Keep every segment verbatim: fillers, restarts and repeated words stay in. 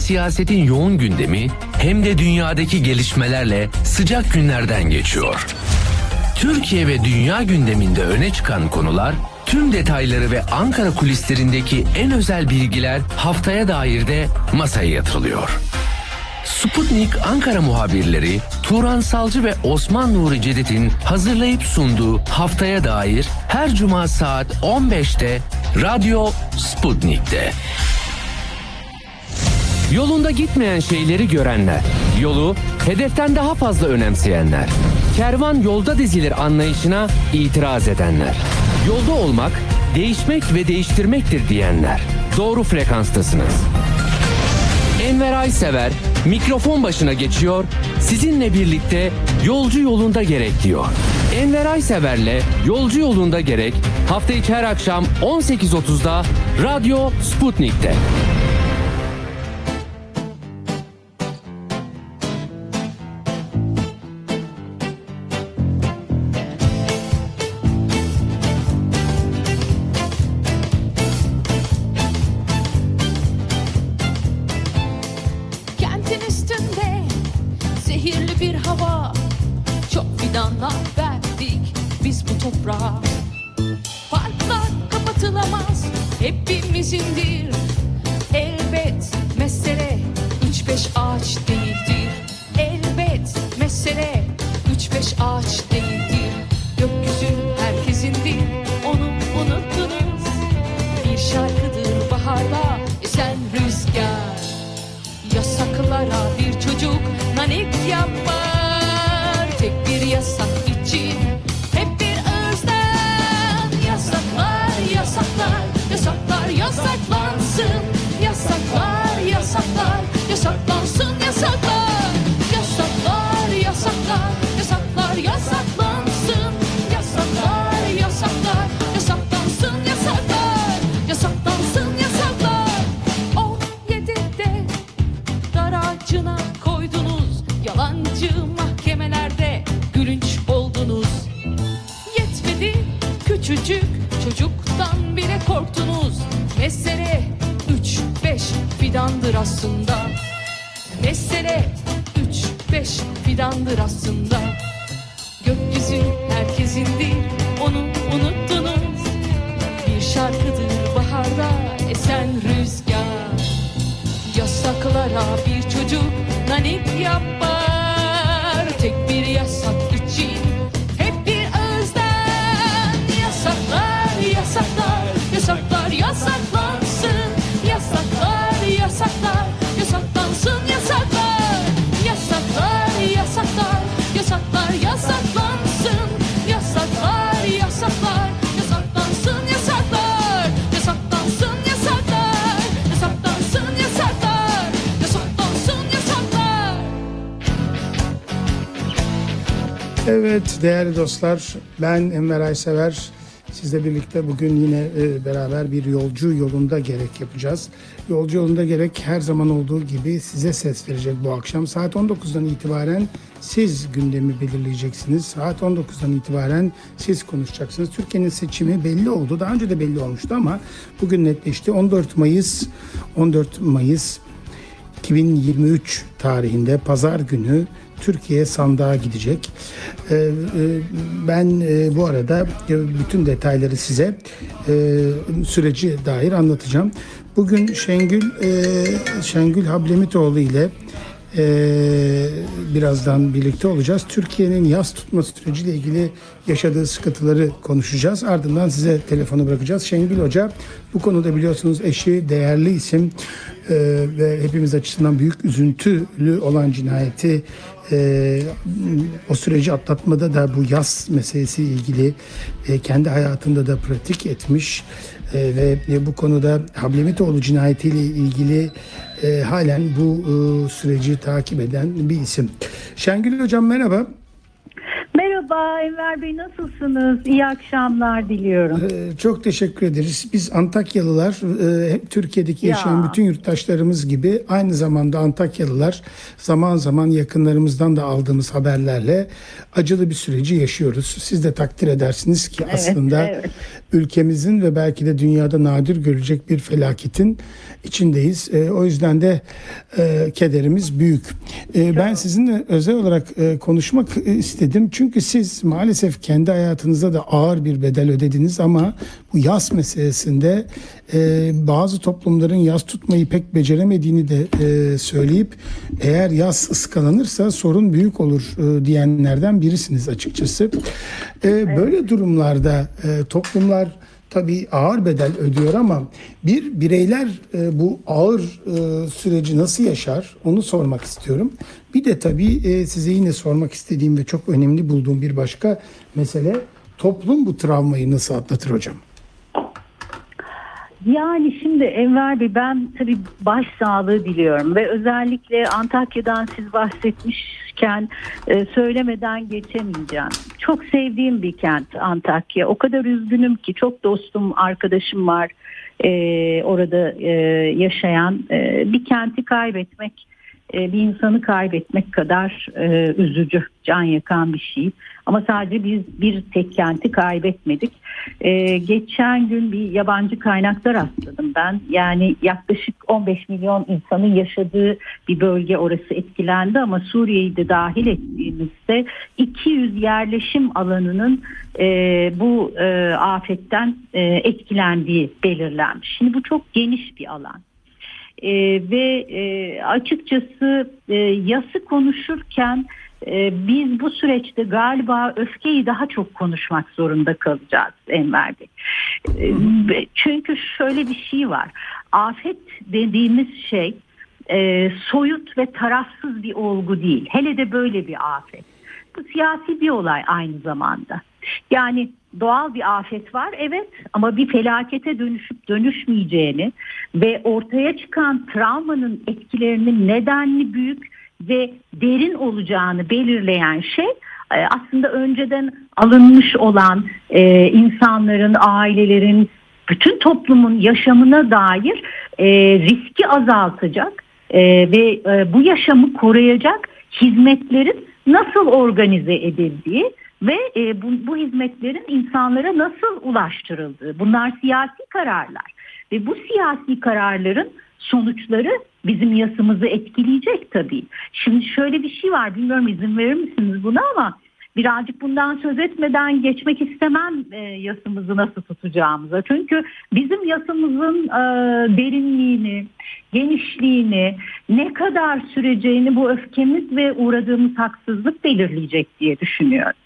siyasetin yoğun gündemi hem de dünyadaki gelişmelerle sıcak günlerden geçiyor. Türkiye ve dünya gündeminde öne çıkan konular, tüm detayları ve Ankara kulislerindeki en özel bilgiler haftaya dair de masaya yatırılıyor. Sputnik Ankara muhabirleri Turan Salcı ve Osman Nuri Cedet'in hazırlayıp sunduğu Haftaya Dair her cuma saat on beşte Radyo Sputnik'te. Yolunda gitmeyen şeyleri görenler, yolu hedeften daha fazla önemseyenler, kervan yolda dizilir anlayışına itiraz edenler, yolda olmak, değişmek ve değiştirmektir diyenler. Doğru frekanstasınız. Enver Aysever mikrofon başına geçiyor, sizinle birlikte yolcu yolunda gerek diyor. Enver Aysever'le Yolcu Yolunda Gerek hafta içi her akşam on sekiz otuzda Radyo Sputnik'te. Parklar kapatılamaz, hepimizindir. Elbet mesele üç beş ağaç değildir. Elbet mesele üç beş ağaç değildir. Gökyüzü herkesindir, onu unuttunuz. Bir şarkıdır baharda esen rüzgar. Yasaklara bir çocuk nanik yapar. Tek bir yasak için yasaklar yasaklansın, yasaklar yasaklar yasaklansın, yasaklar yasaklar yasaklar yasaklar yasaklansın, yasaklar yasaklar yasaklansın, yasaklar yasaklansın, yasaklar. On yedide dar ağacına koydunuz, yalancı mahkemelerde gülünç oldunuz. Yetmedi küçücük çocuktan bile korktunuz. Mesele üç beş fidandır aslında. Mesele üç beş fidandır aslında. Gökyüzü herkesindir, onu unuttunuz. Bir şarkıdır baharda esen rüzgar. Yasaklara bir çocuk nanik yapar. Tek bir yasak için hep bir özlem. Yasaklar yasaklar yasaklar yasaklansın, yasaklar yasaklar yasaklansın, yasaklar yasaklar yasaklar yasaklar yasaklansın, yasaklar yasaklar yasaklansın, yasaklar yasaklansın, yasaklar yasaklansın, yasaklar yasaklansın, yasaklar. Evet değerli dostlar, ben Enver Aysever. Sizle birlikte bugün yine e, beraber bir yolcu yolunda gerek yapacağız. Yolcu yolunda gerek her zaman olduğu gibi size ses verecek bu akşam. Saat on dokuzdan itibaren siz gündemi belirleyeceksiniz. Saat on dokuzdan itibaren siz konuşacaksınız. Türkiye'nin seçimi belli oldu. Daha önce de belli olmuştu ama bugün netleşti. on dört Mayıs on dört Mayıs iki bin yirmi üç tarihinde pazar günü Türkiye sandığa gidecek. Ee, ben e, bu arada bütün detayları size e, süreci dair anlatacağım. Bugün Şengül e, Şengül Hablemitoğlu ile e, birazdan birlikte olacağız. Türkiye'nin yas tutma süreciyle ilgili yaşadığı sıkıntıları konuşacağız. Ardından size telefonu bırakacağız. Şengül Hoca bu konuda biliyorsunuz eşi, değerli isim e, ve hepimiz açısından büyük üzüntülü olan cinayeti e, o süreci atlatmada da bu yas meselesiyle ilgili e, kendi hayatında da pratik etmiş e, ve e, bu konuda Hablemitoğlu cinayetiyle ilgili e, halen bu e, süreci takip eden bir isim. Şengül Hocam merhaba. Merhaba Merhaba Enver Bey, nasılsınız? İyi akşamlar diliyorum. Ee, çok teşekkür ederiz. Biz Antakyalılar, e, Türkiye'deki yaşayan Ya. bütün yurttaşlarımız gibi aynı zamanda Antakyalılar zaman zaman yakınlarımızdan da aldığımız haberlerle acılı bir süreci yaşıyoruz. Siz de takdir edersiniz ki Evet, aslında evet. ülkemizin ve belki de dünyada nadir görecek bir felaketin içindeyiz. E, o yüzden de e, kederimiz büyük. E, ben sizinle özel olarak e, konuşmak e, istedim. Çünkü siz maalesef kendi hayatınızda da ağır bir bedel ödediniz ama bu yas meselesinde e, bazı toplumların yas tutmayı pek beceremediğini de e, söyleyip eğer yas ıskalanırsa sorun büyük olur e, diyenlerden birisiniz açıkçası. E, Böyle durumlarda e, toplumlar tabii ağır bedel ödüyor ama bir bireyler e, bu ağır e, süreci nasıl yaşar onu sormak istiyorum. Bir de tabii e, size yine sormak istediğim ve çok önemli bulduğum bir başka mesele, toplum bu travmayı nasıl atlatır hocam? Yani şimdi Enver Bey, ben tabii baş sağlığı diliyorum ve özellikle Antakya'dan siz bahsetmişken e, söylemeden geçemeyeceğim. Çok sevdiğim bir kent Antakya. O kadar üzgünüm ki, çok dostum, arkadaşım var e, orada e, yaşayan. E, bir kenti kaybetmek, e, bir insanı kaybetmek kadar e, üzücü, can yakan bir şey. Ama sadece biz bir tek kenti kaybetmedik. Ee, geçen gün bir yabancı kaynakta rastladım ben. Yani yaklaşık on beş milyon insanın yaşadığı bir bölge orası etkilendi ama Suriye'yi de dahil ettiğimizde iki yüz yerleşim alanının e, bu e, afetten e, etkilendiği belirlenmiş. Şimdi bu çok geniş bir alan. E, ve e, açıkçası e, yası konuşurken Ee, biz bu süreçte galiba öfkeyi daha çok konuşmak zorunda kalacağız Enver Bey. Ee, çünkü şöyle bir şey var. Afet dediğimiz şey e, soyut ve tarafsız bir olgu değil. Hele de böyle bir afet. Bu siyasi bir olay aynı zamanda. Yani doğal bir afet var, evet, ama bir felakete dönüşüp dönüşmeyeceğini ve ortaya çıkan travmanın etkilerinin nedenli büyük ve derin olacağını belirleyen şey aslında önceden alınmış olan e, insanların, ailelerin, bütün toplumun yaşamına dair e, riski azaltacak e, ve e, bu yaşamı koruyacak hizmetlerin nasıl organize edildiği ve e, bu, bu hizmetlerin insanlara nasıl ulaştırıldığı. Bunlar siyasi kararlar ve bu siyasi kararların sonuçları bizim yasımızı etkileyecek tabii. Şimdi şöyle bir şey var, bilmiyorum izin verir misiniz buna, ama birazcık bundan söz etmeden geçmek istemem e, yasımızı nasıl tutacağımıza. Çünkü bizim yasımızın e, derinliğini, genişliğini, ne kadar süreceğini bu öfkemiz ve uğradığımız haksızlık belirleyecek diye düşünüyorum.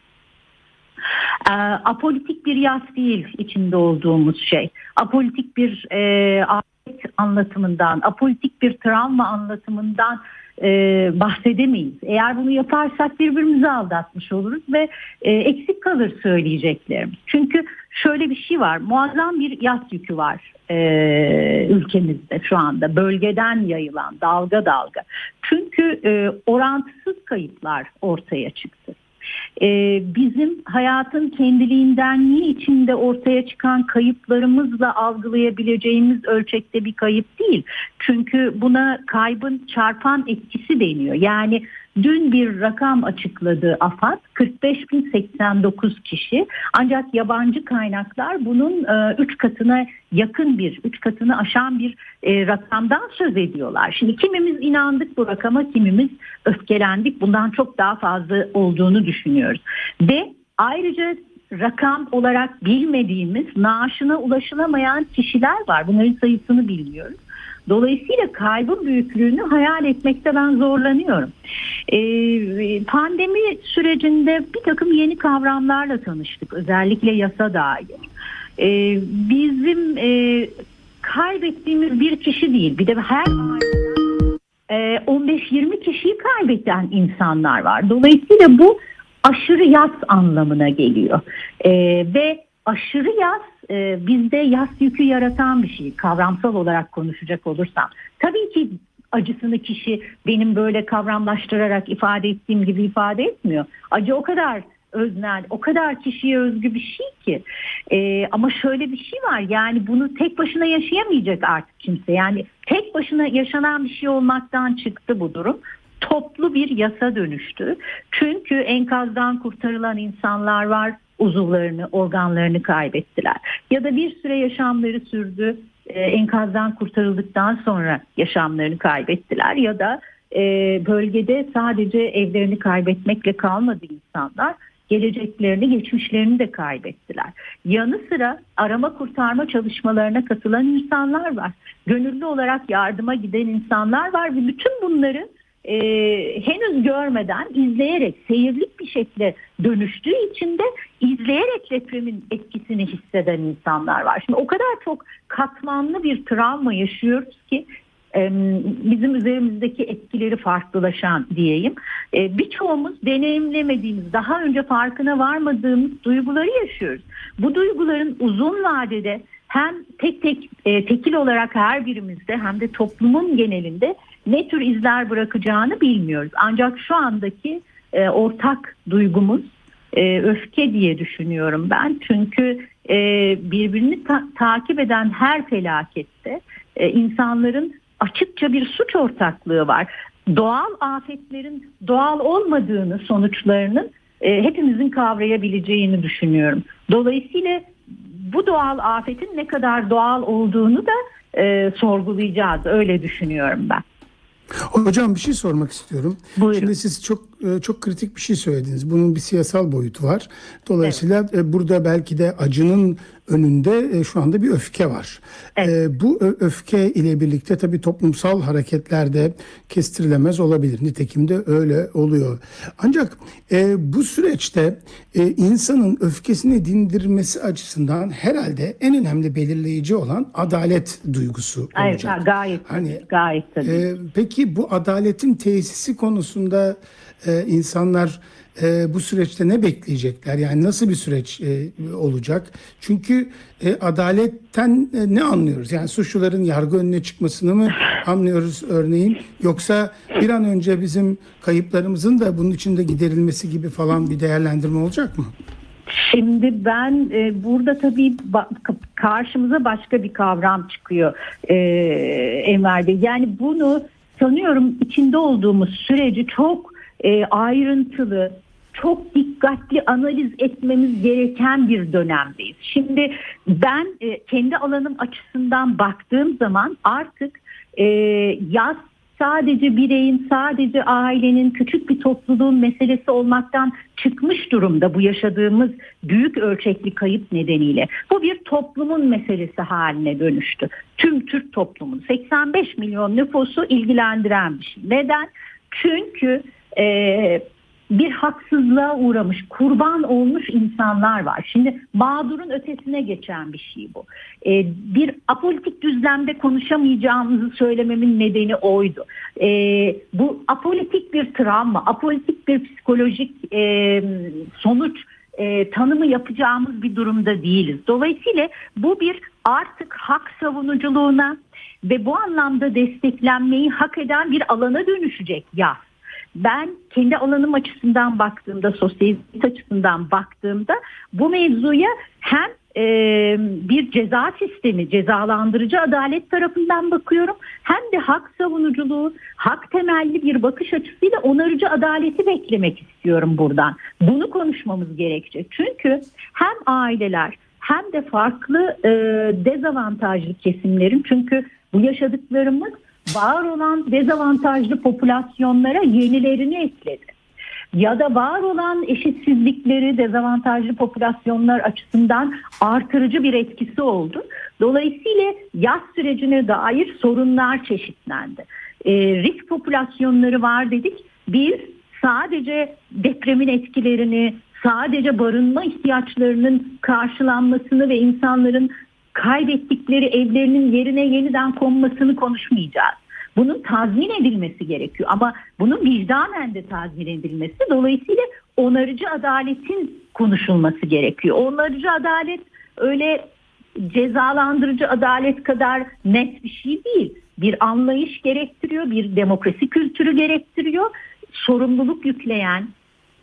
E, apolitik bir yas değil içinde olduğumuz şey. Apolitik bir e, anlatımından, apolitik bir travma anlatımından e, bahsedemeyiz. Eğer bunu yaparsak birbirimizi aldatmış oluruz ve e, eksik kalır söyleyeceklerimiz. Çünkü şöyle bir şey var, muazzam bir yas yükü var e, ülkemizde şu anda, bölgeden yayılan dalga dalga. Çünkü e, orantısız kayıplar ortaya çıktı. Ee, bizim hayatın kendiliğindenliği içinde ortaya çıkan kayıplarımızla algılayabileceğimiz ölçekte bir kayıp değil. Çünkü buna kaybın çarpan etkisi deniyor. Yani dün bir rakam açıkladı AFAD, kırk beş bin seksen dokuz kişi, ancak yabancı kaynaklar bunun üç katına yakın bir, üç katını aşan bir e, rakamdan söz ediyorlar. Şimdi kimimiz inandık bu rakama, kimimiz öfkelendik. Bundan çok daha fazla olduğunu düşünüyoruz. Ve ayrıca rakam olarak bilmediğimiz, naaşına ulaşılamayan kişiler var. Bunların sayısını bilmiyoruz. Dolayısıyla kaybın büyüklüğünü hayal etmekte ben zorlanıyorum. Ee, pandemi sürecinde bir takım yeni kavramlarla tanıştık. Özellikle yasa dair. Ee, bizim e, kaybettiğimiz bir kişi değil, bir de her aileden e, on beş yirmi kişiyi kaybeden insanlar var. Dolayısıyla bu aşırı yas anlamına geliyor. E, ve aşırı yas e, bizde yas yükü yaratan bir şey, kavramsal olarak konuşacak olursam. Tabii ki acısını kişi benim böyle kavramlaştırarak ifade ettiğim gibi ifade etmiyor. Acı o kadar öznel, o kadar kişiye özgü bir şey ki. Ee, ama şöyle bir şey var, yani bunu tek başına yaşayamayacak artık kimse. Yani tek başına yaşanan bir şey olmaktan çıktı bu durum. Toplu bir yasa dönüştü. Çünkü enkazdan kurtarılan insanlar var, uzuvlarını, organlarını kaybettiler. Ya da bir süre yaşamları sürdü, e, enkazdan kurtarıldıktan sonra yaşamlarını kaybettiler. Ya da e, bölgede sadece evlerini kaybetmekle kalmadı insanlar, geleceklerini, geçmişlerini de kaybettiler. Yanı sıra arama kurtarma çalışmalarına katılan insanlar var. Gönüllü olarak yardıma giden insanlar var ve bütün bunları e, henüz görmeden, izleyerek, seyirlik bir şekilde dönüştüğü için de izleyerek depremin etkisini hisseden insanlar var. Şimdi o kadar çok katmanlı bir travma yaşıyoruz ki bizim üzerimizdeki etkileri farklılaşan diyeyim. Birçoğumuz deneyimlemediğimiz, daha önce farkına varmadığımız duyguları yaşıyoruz. Bu duyguların uzun vadede hem tek tek e, tekil olarak her birimizde hem de toplumun genelinde ne tür izler bırakacağını bilmiyoruz. Ancak şu andaki e, ortak duygumuz e, öfke diye düşünüyorum ben. Çünkü e, birbirini ta- takip eden her felakette e, insanların açıkça bir suç ortaklığı var. Doğal afetlerin doğal olmadığını, sonuçlarının e, hepimizin kavrayabileceğini düşünüyorum. Dolayısıyla bu doğal afetin ne kadar doğal olduğunu da e, sorgulayacağız. Öyle düşünüyorum ben. Hocam bir şey sormak istiyorum. Buyurun. Şimdi siz çok çok kritik bir şey söylediniz. Bunun bir siyasal boyutu var. Dolayısıyla evet. burada belki de acının önünde şu anda bir öfke var. Evet. Bu öfke ile birlikte tabii toplumsal hareketler de kestirilemez olabilir. Nitekim de öyle oluyor. Ancak bu süreçte insanın öfkesini dindirmesi açısından herhalde en önemli belirleyici olan adalet duygusu olacak. Evet, gayet, hani, gayet tabii. E, peki bu adaletin tesisi konusunda e, insanlar e, bu süreçte ne bekleyecekler? Yani nasıl bir süreç e, olacak? Çünkü e, adaletten e, ne anlıyoruz? Yani suçluların yargı önüne çıkmasını mı anlıyoruz örneğin? Yoksa bir an önce bizim kayıplarımızın da bunun içinde giderilmesi gibi falan bir değerlendirme olacak mı? Şimdi ben e, burada tabii ba- karşımıza başka bir kavram çıkıyor e, Enver Bey. Yani bunu sanıyorum içinde olduğumuz süreci çok e, ayrıntılı, çok dikkatli analiz etmemiz gereken bir dönemdeyiz. Şimdi ben e, kendi alanım açısından baktığım zaman artık e, yaz sadece bireyin, sadece ailenin, küçük bir topluluğun meselesi olmaktan çıkmış durumda bu yaşadığımız büyük ölçekli kayıp nedeniyle. Bu bir toplumun meselesi haline dönüştü. Tüm Türk toplumun seksen beş milyon nüfusu ilgilendiren bir şey. Neden? Çünkü e, bir haksızlığa uğramış, kurban olmuş insanlar var. Şimdi mağdurun ötesine geçen bir şey bu. Ee, bir apolitik düzlemde konuşamayacağımızı söylememin nedeni oydu. Ee, bu apolitik bir travma, apolitik bir psikolojik e, sonuç e, tanımı yapacağımız bir durumda değiliz. Dolayısıyla bu bir artık hak savunuculuğuna ve bu anlamda desteklenmeyi hak eden bir alana dönüşecek ya. Ben kendi alanım açısından baktığımda, sosyalist açısından baktığımda bu mevzuya hem e, bir ceza sistemi, cezalandırıcı adalet tarafından bakıyorum, hem de hak savunuculuğu, hak temelli bir bakış açısıyla onarıcı adaleti beklemek istiyorum buradan. Bunu konuşmamız gerekecek. Çünkü hem aileler hem de farklı e, dezavantajlı kesimlerin, çünkü bu yaşadıklarımız var olan dezavantajlı popülasyonlara yenilerini ekledi. Ya da var olan eşitsizlikleri dezavantajlı popülasyonlar açısından artırıcı bir etkisi oldu. Dolayısıyla yaz sürecine dair sorunlar çeşitlendi. E, risk popülasyonları var dedik. Biz sadece depremin etkilerini, sadece barınma ihtiyaçlarının karşılanmasını ve insanların kaybettikleri evlerinin yerine yeniden konmasını konuşmayacağız. Bunun tazmin edilmesi gerekiyor ama bunun vicdanen de tazmin edilmesi, dolayısıyla onarıcı adaletin konuşulması gerekiyor. Onarıcı adalet öyle cezalandırıcı adalet kadar net bir şey değil. Bir anlayış gerektiriyor, bir demokrasi kültürü gerektiriyor. Sorumluluk yükleyen,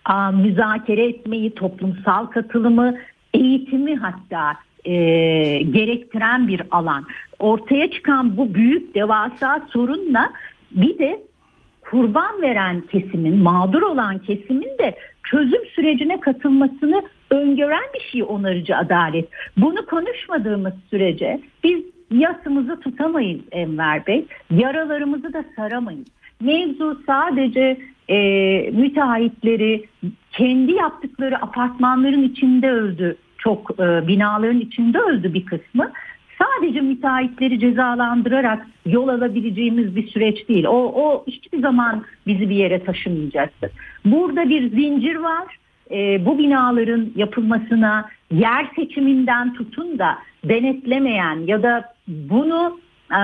a, müzakere etmeyi, toplumsal katılımı, eğitimi hatta e, gerektiren bir alan. Ortaya çıkan bu büyük devasa sorunla bir de kurban veren kesimin, mağdur olan kesimin de çözüm sürecine katılmasını öngören bir şey onarıcı adalet. Bunu konuşmadığımız sürece biz yasımızı tutamayız Enver Bey, yaralarımızı da saramayız. Mevzu sadece e, müteahhitleri kendi yaptıkları apartmanların içinde öldü, çok e, binaların içinde öldü bir kısmı. Sadece müteahhitleri cezalandırarak yol alabileceğimiz bir süreç değil. O, o hiçbir zaman bizi bir yere taşımayacaktır. Burada bir zincir var. E, bu binaların yapılmasına yer seçiminden tutun da denetlemeyen ya da bunu e,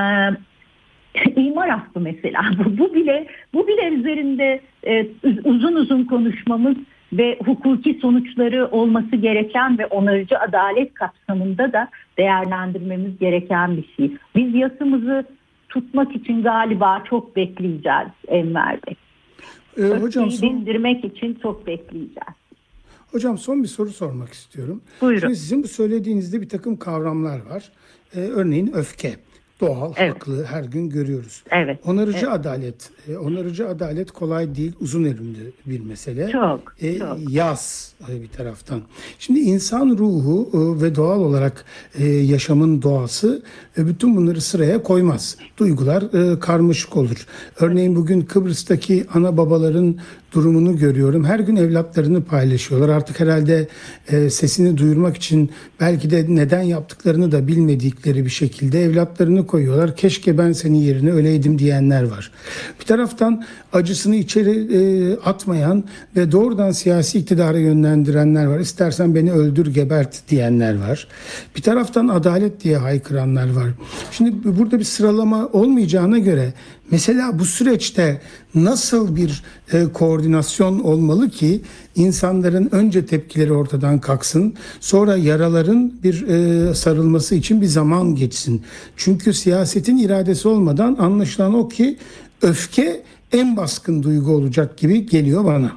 imar hakkı mesela bu, bu bile bu bile üzerinde e, uzun uzun konuşmamız ve hukuki sonuçları olması gereken ve onarıcı adalet kapsamında da değerlendirmemiz gereken bir şey. Biz yasımızı tutmak için galiba çok bekleyeceğiz Enver Bey. Ee, hocam son... dindirmek için çok bekleyeceğiz. Hocam son bir soru sormak istiyorum. Buyurun. Şimdi sizin bu söylediğinizde bir takım kavramlar var. Ee, örneğin öfke. Doğal, evet. haklı, her gün görüyoruz. Evet. Onarıcı evet. adalet. E, onarıcı adalet kolay değil, uzun ömürlü bir mesele. Çok, e, çok. Yas e, bir taraftan. Şimdi insan ruhu e, ve doğal olarak e, yaşamın doğası e, bütün bunları sıraya koymaz. Duygular e, karmaşık olur. Örneğin bugün Kıbrıs'taki ana babaların durumunu görüyorum. Her gün evlatlarını paylaşıyorlar. Artık herhalde e, sesini duyurmak için belki de neden yaptıklarını da bilmedikleri bir şekilde evlatlarını koyuyorlar. Keşke ben senin yerine öleydim diyenler var. Bir taraftan acısını içeri e, atmayan ve doğrudan siyasi iktidara yönlendirenler var. İstersen beni öldür gebert diyenler var. Bir taraftan adalet diye haykıranlar var. Şimdi burada bir sıralama olmayacağına göre mesela bu süreçte nasıl bir e, koordinasyon olmalı ki insanların önce tepkileri ortadan kalksın, sonra yaraların bir e, sarılması için bir zaman geçsin. Çünkü siyasetin iradesi olmadan anlaşılan o ki öfke en baskın duygu olacak gibi geliyor bana.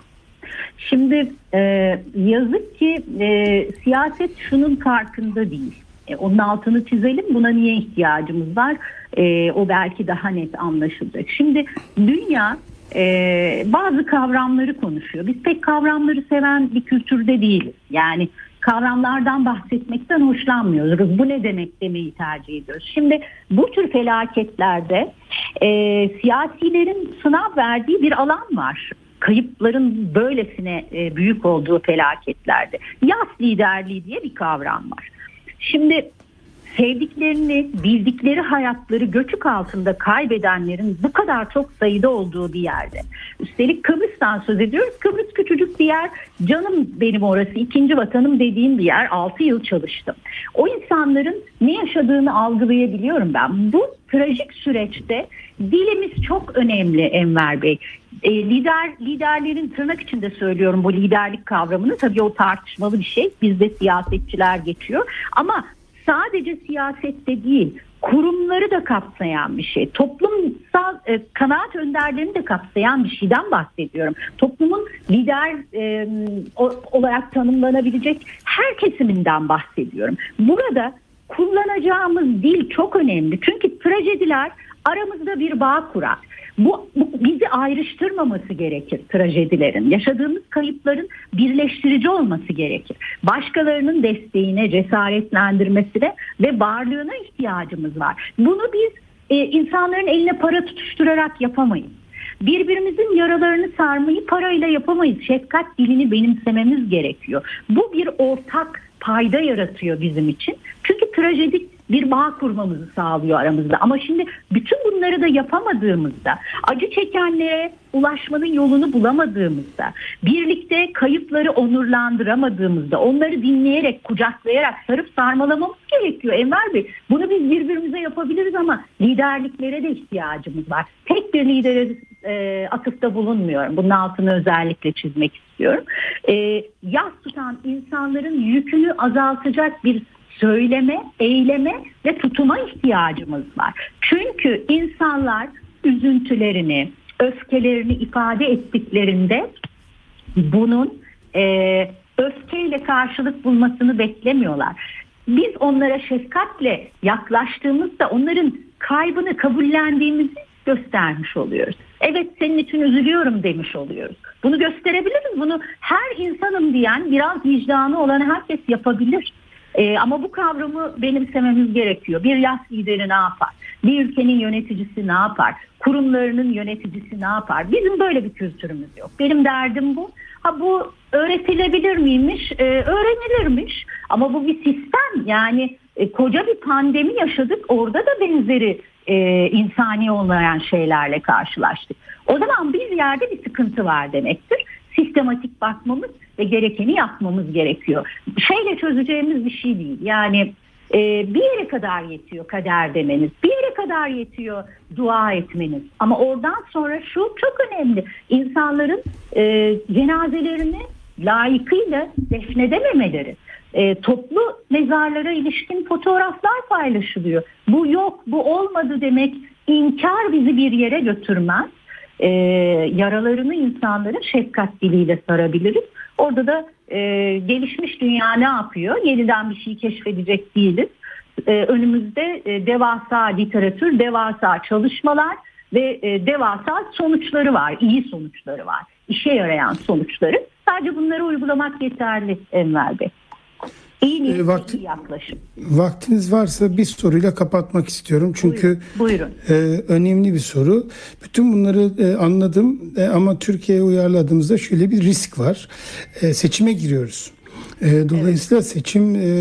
Şimdi e, yazık ki e, siyaset şunun farkında değil. E, onun altını çizelim. Buna niye ihtiyacımız var? E, o belki daha net anlaşılacak. Şimdi dünya e, bazı kavramları konuşuyor. Biz pek kavramları seven bir kültürde değiliz. Yani kavramlardan bahsetmekten hoşlanmıyoruz. Bu ne demek demeyi tercih ediyoruz. Şimdi bu tür felaketlerde e, siyasilerin sınav verdiği bir alan var. Kayıpların böylesine e, büyük olduğu felaketlerde. Yas liderliği diye bir kavram var. Şimdi sevdiklerini, bildikleri hayatları göçük altında kaybedenlerin bu kadar çok sayıda olduğu bir yerde. Üstelik Kıbrıs'tan söz ediyoruz. Kıbrıs küçücük bir yer. Canım benim orası, ikinci vatanım dediğim bir yer. altı yıl çalıştım. O insanların ne yaşadığını algılayabiliyorum ben. Bu trajik süreçte dilimiz çok önemli Enver Bey. E, lider liderlerin tırnak içinde söylüyorum bu liderlik kavramını. Tabii o tartışmalı bir şey. Bizde siyasetçiler geçiyor. Ama sadece siyasette değil, kurumları da kapsayan bir şey. Toplumsal e, kanaat önderlerini de kapsayan bir şeyden bahsediyorum. Toplumun lider e, o, olarak tanımlanabilecek her kesiminden bahsediyorum. Burada kullanacağımız dil çok önemli. Çünkü trajediler aramızda bir bağ kurar. Bu, bu bizi ayrıştırmaması gerekir trajedilerin. Yaşadığımız kayıpların birleştirici olması gerekir. Başkalarının desteğine, cesaretlendirmesine ve varlığına ihtiyacımız var. Bunu biz e, insanların eline para tutuşturarak yapamayız. Birbirimizin yaralarını sarmayı parayla yapamayız. Şefkat dilini benimsememiz gerekiyor. Bu bir ortak payda yaratıyor bizim için. Çünkü trajedik bir bağ kurmamızı sağlıyor aramızda. Ama şimdi bütün bunları da yapamadığımızda, acı çekenlere ulaşmanın yolunu bulamadığımızda, birlikte kayıpları onurlandıramadığımızda, onları dinleyerek, kucaklayarak, sarıp sarmalamamız gerekiyor Enver Bey. Bunu biz birbirimize yapabiliriz ama liderliklere de ihtiyacımız var. Tek bir lidere e, atıfta bulunmuyorum. Bunun altını özellikle çizmek istiyorum. E, yas tutan insanların yükünü azaltacak bir söyleme, eyleme ve tutuma ihtiyacımız var. Çünkü insanlar üzüntülerini, öfkelerini ifade ettiklerinde bunun e, öfkeyle karşılık bulmasını beklemiyorlar. Biz onlara şefkatle yaklaştığımızda onların kaybını kabullendiğimizi göstermiş oluyoruz. Evet, senin için üzülüyorum demiş oluyoruz. Bunu gösterebiliriz. Bunu her insanım diyen, biraz vicdanı olan herkes yapabilir. Ee, ama bu kavramı benimsememiz gerekiyor. Bir yas lideri ne yapar? Bir ülkenin yöneticisi ne yapar? Kurumlarının yöneticisi ne yapar? Bizim böyle bir kültürümüz yok. Benim derdim bu. Ha, bu öğretilebilir miymiş? Ee, öğrenilirmiş. Ama bu bir sistem. Yani e, koca bir pandemi yaşadık. Orada da benzeri e, insani olmayan şeylerle karşılaştık. O zaman bir yerde bir sıkıntı var demektir. Sistematik bakmamız ve gerekeni yapmamız gerekiyor. Şeyle çözeceğimiz bir şey değil. Yani e, bir yere kadar yetiyor kader demeniz, bir yere kadar yetiyor dua etmeniz. Ama oradan sonra şu çok önemli. İnsanların e, cenazelerini layıkıyla defnedememeleri. E, toplu mezarlara ilişkin fotoğraflar paylaşılıyor. Bu yok, bu olmadı demek inkar bizi bir yere götürmez. Ee, yaralarını insanların şefkat diliyle sarabiliriz. Orada da e, gelişmiş dünya ne yapıyor? Yeniden bir şey keşfedecek değiliz. Ee, önümüzde e, devasa literatür, devasa çalışmalar ve e, devasa sonuçları var. İyi sonuçları var. İşe yarayan sonuçları. Sadece bunları uygulamak yeterli Enver Bey. İyi niyetli, E, vakti, iyi yaklaşım. Vaktiniz varsa bir soruyla kapatmak istiyorum. Çünkü buyurun, buyurun. E, önemli bir soru. Bütün bunları e, anladım e, ama Türkiye'ye uyarladığımızda şöyle bir risk var. E, seçime giriyoruz. E, dolayısıyla evet. seçim e,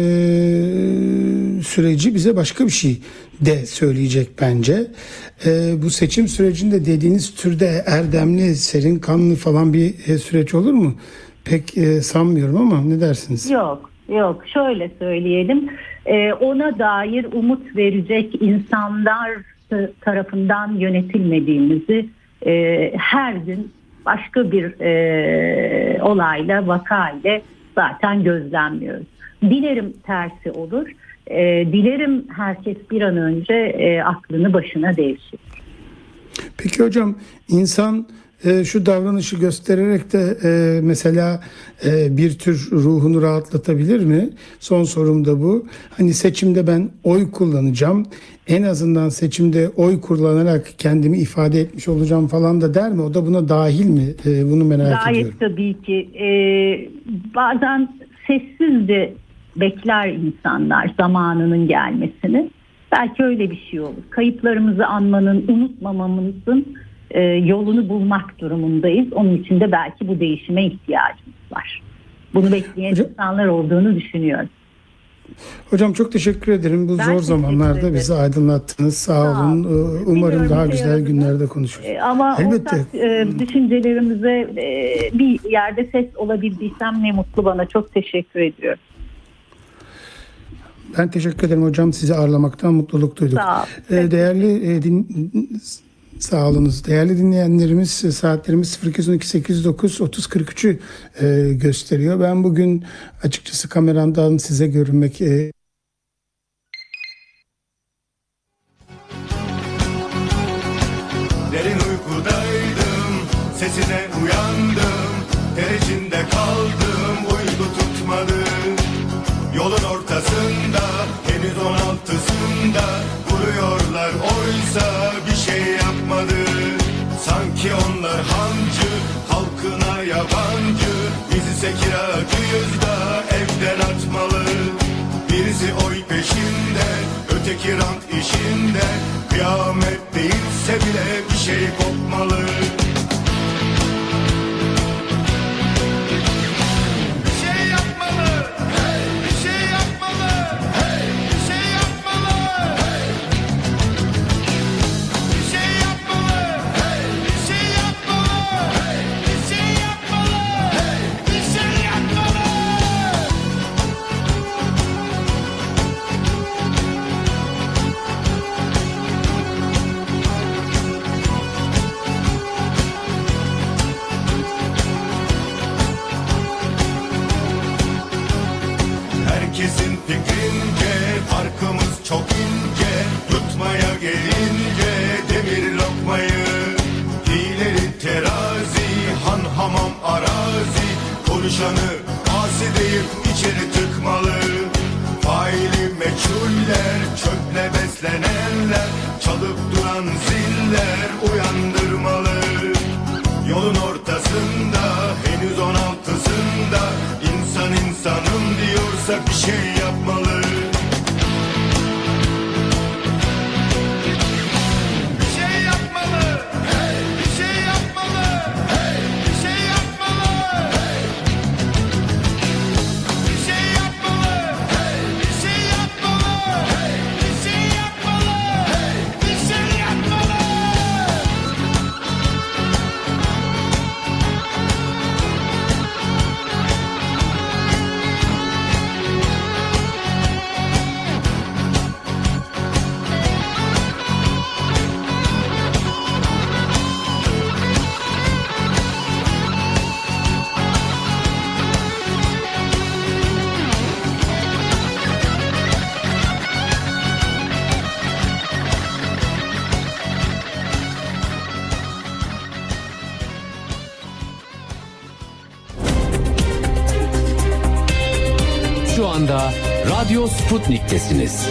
süreci bize başka bir şey de söyleyecek bence. E, bu seçim sürecinde dediğiniz türde erdemli, serin kanlı falan bir e, süreç olur mu? Pek e, sanmıyorum ama ne dersiniz? Yok. Yok, şöyle söyleyelim, ee, ona dair umut verecek insanlar tarafından yönetilmediğimizi e, her gün başka bir e, olayla, vakayla zaten gözlemliyoruz. Dilerim tersi olur, e, dilerim herkes bir an önce e, aklını başına devşirir. Peki hocam, insan e, şu davranışı göstererek de e, mesela e, bir tür ruhunu rahatlatabilir mi? Son sorum da bu. Hani seçimde ben oy kullanacağım. En azından seçimde oy kullanarak kendimi ifade etmiş olacağım falan da der mi? O da buna dahil mi? E, bunu merak Gayet ediyorum. tabii ki. E, bazen sessizce bekler insanlar zamanının gelmesini. Belki öyle bir şey olur. Kayıplarımızı anmanın, unutmamamızın e, yolunu bulmak durumundayız. Onun için de belki bu değişime ihtiyacımız var. Bunu bekleyen Hocam, insanlar olduğunu düşünüyorum. Hocam çok teşekkür ederim. Bu Ben zor zamanlarda ederim. bizi aydınlattınız. Sağ Sağ olun. olun. Umarım Bilmiyorum, daha işe güzel yaradınız. günlerde konuşuruz. E, ama Elbette. ortak e, düşüncelerimize e, bir yerde ses olabildiysem ne mutlu bana. Çok teşekkür ediyorum. Ben teşekkür ederim hocam. Sizi ağırlamaktan mutluluk duyduk. Sağ olun. Ee, değerli e, din, sağ olunuz. Değerli dinleyenlerimiz, e, saatlerimiz sıfır iki on iki sekiz yüz dokuz otuz kırk üçü e, gösteriyor. Ben bugün açıkçası kameramdan size görünmek e, Derin uykudaydım, sesine uyandım, ter içinde kaldım, uyku tutmadı. Yolun ortasında, henüz on altısında, vuruyorlar oysa bir şey yapmadı. Sanki onlar hancı, halkına yabancı, bizi sekiracıyız da evden atmalı. Birisi oy peşinde, öteki rant işinde, kıyamet değilse bile bir şey kopmalı. Bir şey yapmalı, hey, bir şey yapmalı, hey, bir şey yapmalı, hey. Bir şey yapmalı, hey, bir şey yapmalı, hey, bir şey yapmalı, hey, bir şey yapmalı. çalışanı asi deyip içeri tıkmalı. Faili meçhuller, çöple beslenenler, çalıp duran ziller uyandırmalı. Yolun ortasında, henüz on altısında, insan insanım diyorsa bir şey yapmalı. Bir şey yapmalı, hey, bir şey yapmalı, hey, bir şey yapmalı, hey. Bir şey yapmalı, hey, bir şey yapmalı, hey, bir şey yapmalı, hey, bir şey yapmalı. Şu anda Radyo Sputnik'tesiniz.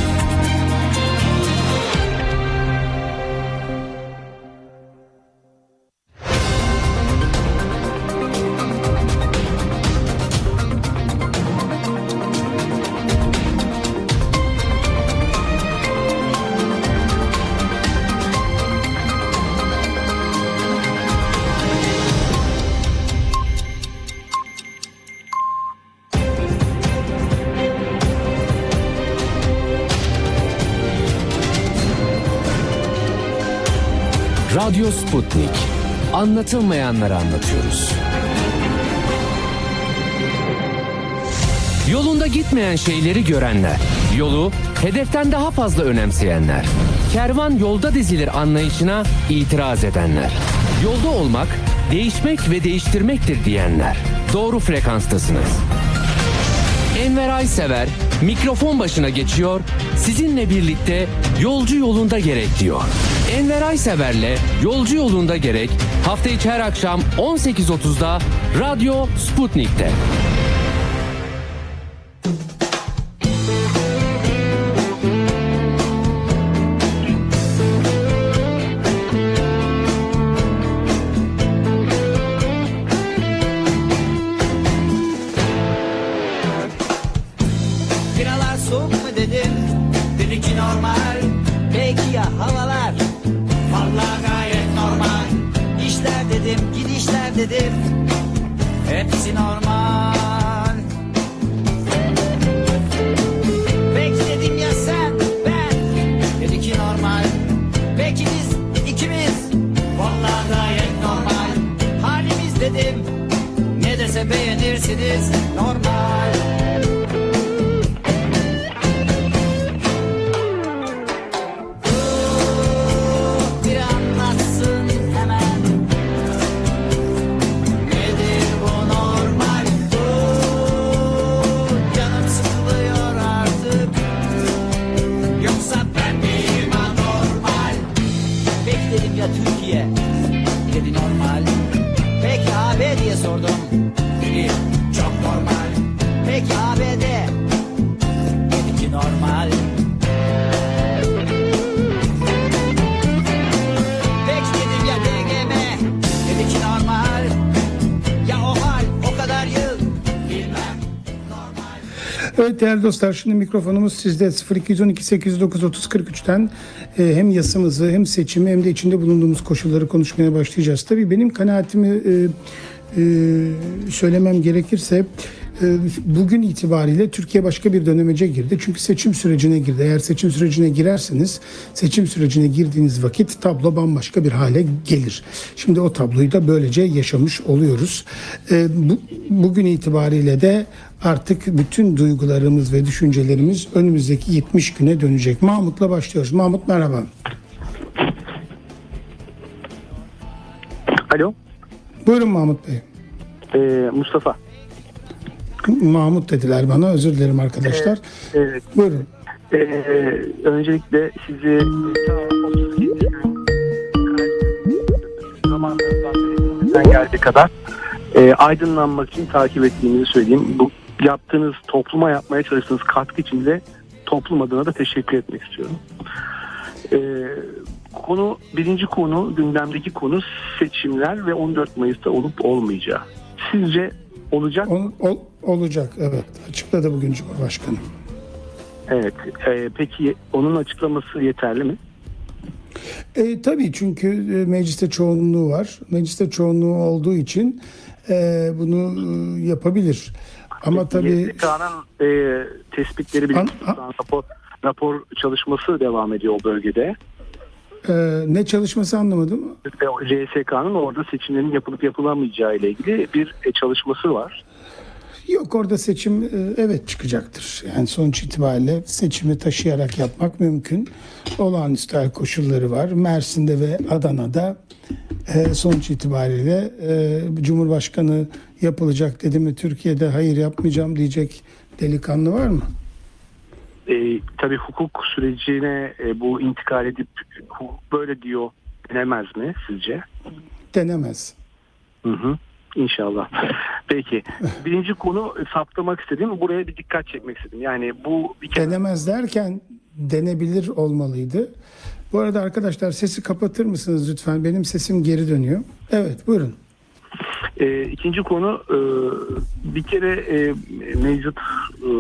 Radyo Sputnik. Anlatılmayanları anlatıyoruz. Yolunda gitmeyen şeyleri görenler, yolu hedeften daha fazla önemseyenler, kervan yolda dizilir anlayışına itiraz edenler, yolda olmak, değişmek ve değiştirmektir diyenler. Doğru frekanstasınız. Enver Aysever mikrofon başına geçiyor, sizinle birlikte yolcu yolunda gerek diyor. Enver Aysever'le Yolcu Yolunda Gerek hafta içi her akşam on sekiz otuzda Radyo Sputnik'te. Biralar soğuk mu dedim, dedi ki normal. Peki ya havalar? Vallahi gayet normal. İşler dedim, gidişler dedim, hepsi normal. Peki dedim ya sen, ben, dedi ki normal. Peki biz ikimiz, vallahi gayet normal. Halimiz dedim, ne dese beğenirsiniz, normal. Dedi normal. Peki A B diye sordum. Dedi çok normal. Peki A B D? Dedi ki normal. Peki dedim ya D G M? Dedi ki normal. Ya o hal o kadar yıl bilmem normal. Evet değerli dostlar, şimdi mikrofonumuz sizde. Sıfır iki on iki sekiz yüz dokuz otuz kırk üçten e, hem yasamızı hem seçimi hem de içinde bulunduğumuz koşulları konuşmaya başlayacağız. Tabii benim kanaatimi e, e, söylemem gerekirse e, bugün itibariyle Türkiye başka bir dönemece girdi. Çünkü seçim sürecine girdi. Eğer seçim sürecine girerseniz, seçim sürecine girdiğiniz vakit tablo bambaşka bir hale gelir. Şimdi o tabloyu da böylece yaşamış oluyoruz. E, bu, bugün itibariyle de artık bütün duygularımız ve düşüncelerimiz önümüzdeki yetmiş güne dönecek. Mahmut'la başlıyoruz. Mahmut merhaba. Alo. Buyurun Mahmut Bey. Ee, Mustafa. Mahmut dediler bana. Özür dilerim arkadaşlar. Evet. Buyurun. Ee, öncelikle sizi otuz yedi gün zamanlarından geldiği kadar e, aydınlanmak için takip ettiğinizi söyleyeyim. Bu yaptığınız, topluma yapmaya çalıştığınız katkı için de toplum adına da teşekkür etmek istiyorum. E, konu birinci konu, gündemdeki konu seçimler ve on dört Mayıs'ta olup olmayacağı. Sizce olacak mı? Ol, ol- olacak, evet. Açıkladı bugün Cumhurbaşkanı. Evet. E, peki onun açıklaması yeterli mi? E, tabii çünkü e, mecliste çoğunluğu var. Mecliste çoğunluğu olduğu için e, bunu e, yapabilir. Ama tabii Y S K'nın e, tespitleri bir An- rapor, rapor çalışması devam ediyor o bölgede. e, ne çalışması anlamadım. Ve Y S K'nın orada seçimlerin yapılıp yapılamayacağı ile ilgili bir e, çalışması var. Yok, orada seçim e, evet çıkacaktır. Yani sonuç itibariyle seçimi taşıyarak yapmak mümkün. Olağanüstü hal koşulları var. Mersin'de ve Adana'da e, sonuç itibariyle e, Cumhurbaşkanı yapılacak dedi mi, Türkiye'de hayır yapmayacağım diyecek delikanlı var mı? E, tabii hukuk sürecine e, bu intikal edip hukuk böyle diyor denemez mi sizce? Denemez. Hı hı. İnşallah. Peki. Birinci konu saptamak istedim. Buraya bir dikkat çekmek istedim. Yani bu bir kere... Denemez derken denebilir olmalıydı. Bu arada arkadaşlar sesi kapatır mısınız lütfen? Benim sesim geri dönüyor. Evet, buyurun. E, ikinci konu e, bir kere e, mevcut e,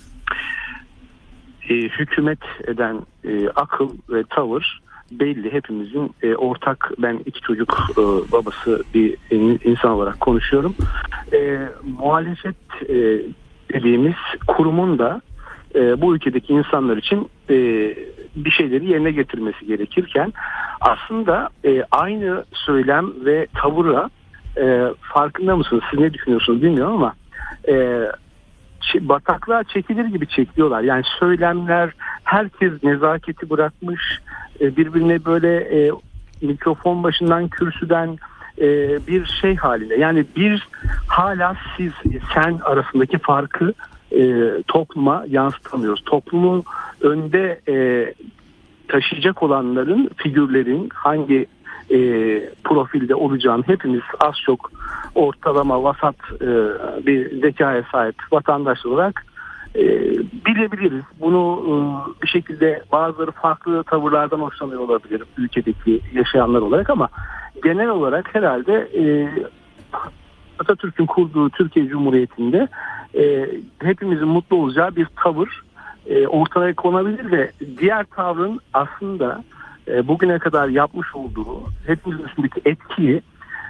e, hükümet eden e, akıl ve tavır belli. Hepimizin e, ortak, ben iki çocuk e, babası bir insan olarak konuşuyorum. E, muhalefet e, dediğimiz kurumun da e, bu ülkedeki insanlar için e, bir şeyleri yerine getirmesi gerekirken aslında e, aynı söylem ve tavırla e, farkında mısınız? Siz ne düşünüyorsunuz bilmiyorum ama e, bataklığa çekilir gibi çekiyorlar. Yani söylemler, herkes nezaketi bırakmış, birbirine böyle e, mikrofon başından, kürsüden e, bir şey haline. Yani bir hala siz, sen arasındaki farkı e, topluma yansıtamıyoruz. Toplumu önde e, taşıyacak olanların, figürlerin hangi e, profilde olacağını hepimiz az çok ortalama, vasat e, bir zekaya sahip vatandaş olarak e, bilebiliriz. Bunu e, bir şekilde bazıları farklı tavırlardan hoşlanıyor olabilir ülkedeki yaşayanlar olarak ama genel olarak herhalde e, Atatürk'ün kurduğu Türkiye Cumhuriyeti'nde e, hepimizin mutlu olacağı bir tavır e, ortaya konabilir ve diğer tavrın aslında e, bugüne kadar yapmış olduğu hepimizin üstündeki etkiyi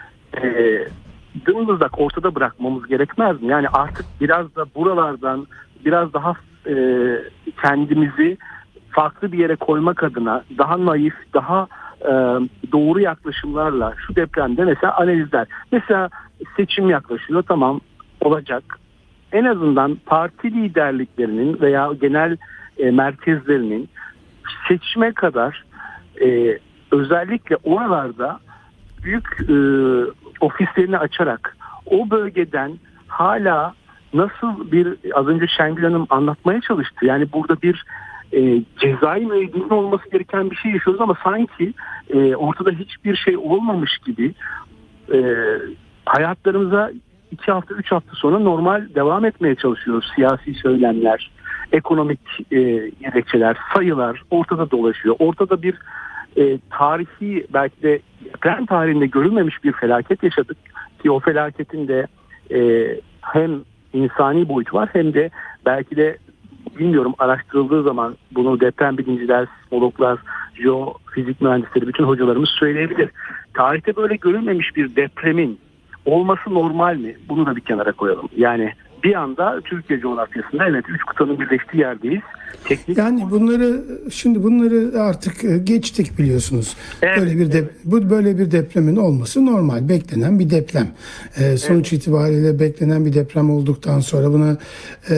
e, dımdızlak ortada bırakmamız gerekmez mi? Yani artık biraz da buralardan biraz daha e, kendimizi farklı bir yere koymak adına daha naif, daha e, doğru yaklaşımlarla şu depremde mesela analizler. Mesela seçim yaklaşıyor, tamam, olacak. En azından parti liderliklerinin veya genel e, merkezlerinin seçime kadar e, özellikle oralarda büyük e, ofislerini açarak o bölgeden hala nasıl bir, az önce Şengül Hanım anlatmaya çalıştı. Yani burada bir e, cezai müeyyidinin olması gereken bir şey yaşıyoruz ama sanki e, ortada hiçbir şey olmamış gibi e, hayatlarımıza iki hafta, üç hafta sonra normal devam etmeye çalışıyoruz. Siyasi söylemler, ekonomik e, gerekçeler, sayılar ortada dolaşıyor. Ortada bir e, tarihi, belki de deprem tarihinde görülmemiş bir felaket yaşadık ki o felaketin de e, hem insani boyutu var hem de belki de bilmiyorum, araştırıldığı zaman bunu deprem bilimciler, sismologlar, jeofizik mühendisleri, bütün hocalarımız söyleyebilir. Tarihte böyle görülmemiş bir depremin olması normal mi? Bunu da bir kenara koyalım. Yani bir anda Türkiye coğrafyasında evet üç kıtanın birleştiği yerdeyiz. Teknik Yani bunları şimdi bunları artık e, geçtik biliyorsunuz. Evet, böyle bir de, evet. bu böyle bir depremin olması normal, beklenen bir deprem. E, sonuç evet. itibariyle beklenen bir deprem olduktan sonra buna e,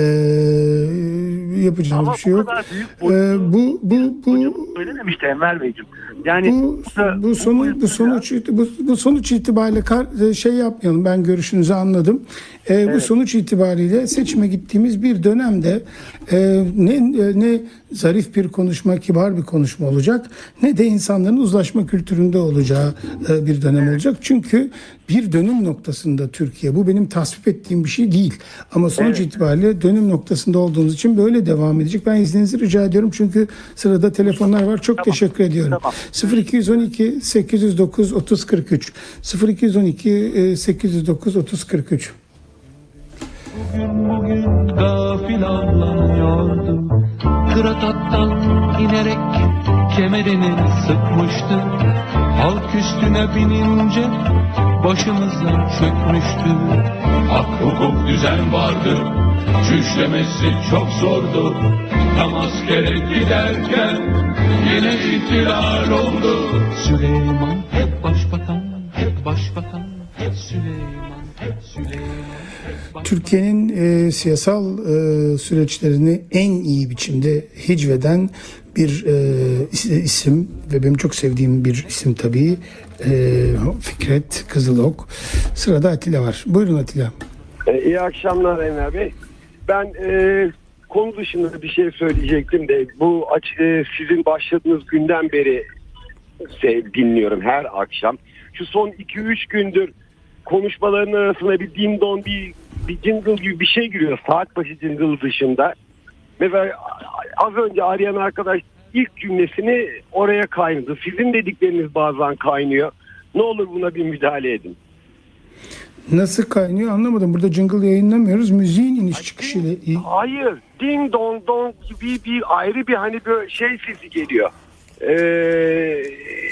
yapacağımız ama bir şey yok. Büyük, e, bu bu bu söylememişti Enver Beyciğim. Yani bu bu, bu sonuç bu sonuç bu, bu sonuç itibariyle kar, şey yapmayalım. Ben görüşünüzü anladım. E, evet. Bu sonuç itibariyle itibariyle seçime gittiğimiz bir dönemde e, ne, e, ne zarif bir konuşma, kibar bir konuşma olacak, ne de insanların uzlaşma kültüründe olacağı e, bir dönem olacak. Çünkü bir dönüm noktasında Türkiye. Bu benim tasvip ettiğim bir şey değil. Ama sonuç Evet. itibariyle dönüm noktasında olduğunuz için böyle devam edecek. Ben izninizi rica ediyorum çünkü sırada telefonlar var. Çok teşekkür ediyorum. Tamam. sıfır iki yüz on iki sekiz yüz dokuz otuz kırk üç sıfır iki yüz on iki sekiz yüz dokuz otuz kırk üç. Bugün bugün gafil avlanıyordu. Kıratattan inerek kemerini sıkmıştı. Halk üstüne binince başımızdan çökmüştü. Hak, hukuk, düzen vardı. Çüşlemesi çok zordu. Tam askere giderken yine ihtilal oldu. Süleyman hep başbakan, hep başbakan, hep Süleyman, hep Süleyman. Türkiye'nin e, siyasal e, süreçlerini en iyi biçimde hicveden bir e, is- isim ve benim çok sevdiğim bir isim tabii, e, Fikret Kızılok. Sırada Atilla var. Buyurun Atilla. Ee, iyi akşamlar Enver Bey. Ben e, konu dışında bir şey söyleyecektim de bu aç, e, sizin başladığınız günden beri se- dinliyorum her akşam. Şu son iki üç gündür konuşmaların arasında bir dindon, bir, bir jingle gibi bir şey giriyor. Saat başı jingle dışında. Mesela az önce arayan arkadaş ilk cümlesini oraya kaynadı. Sizin dedikleriniz bazen kaynıyor. Ne olur buna bir müdahale edin. Nasıl kaynıyor anlamadım. Burada jingle yayınlamıyoruz. Müziğin iniş çıkışıyla iyi. Hayır. Ding dong dong gibi bir ayrı bir hani böyle şey sesi geliyor. Ee,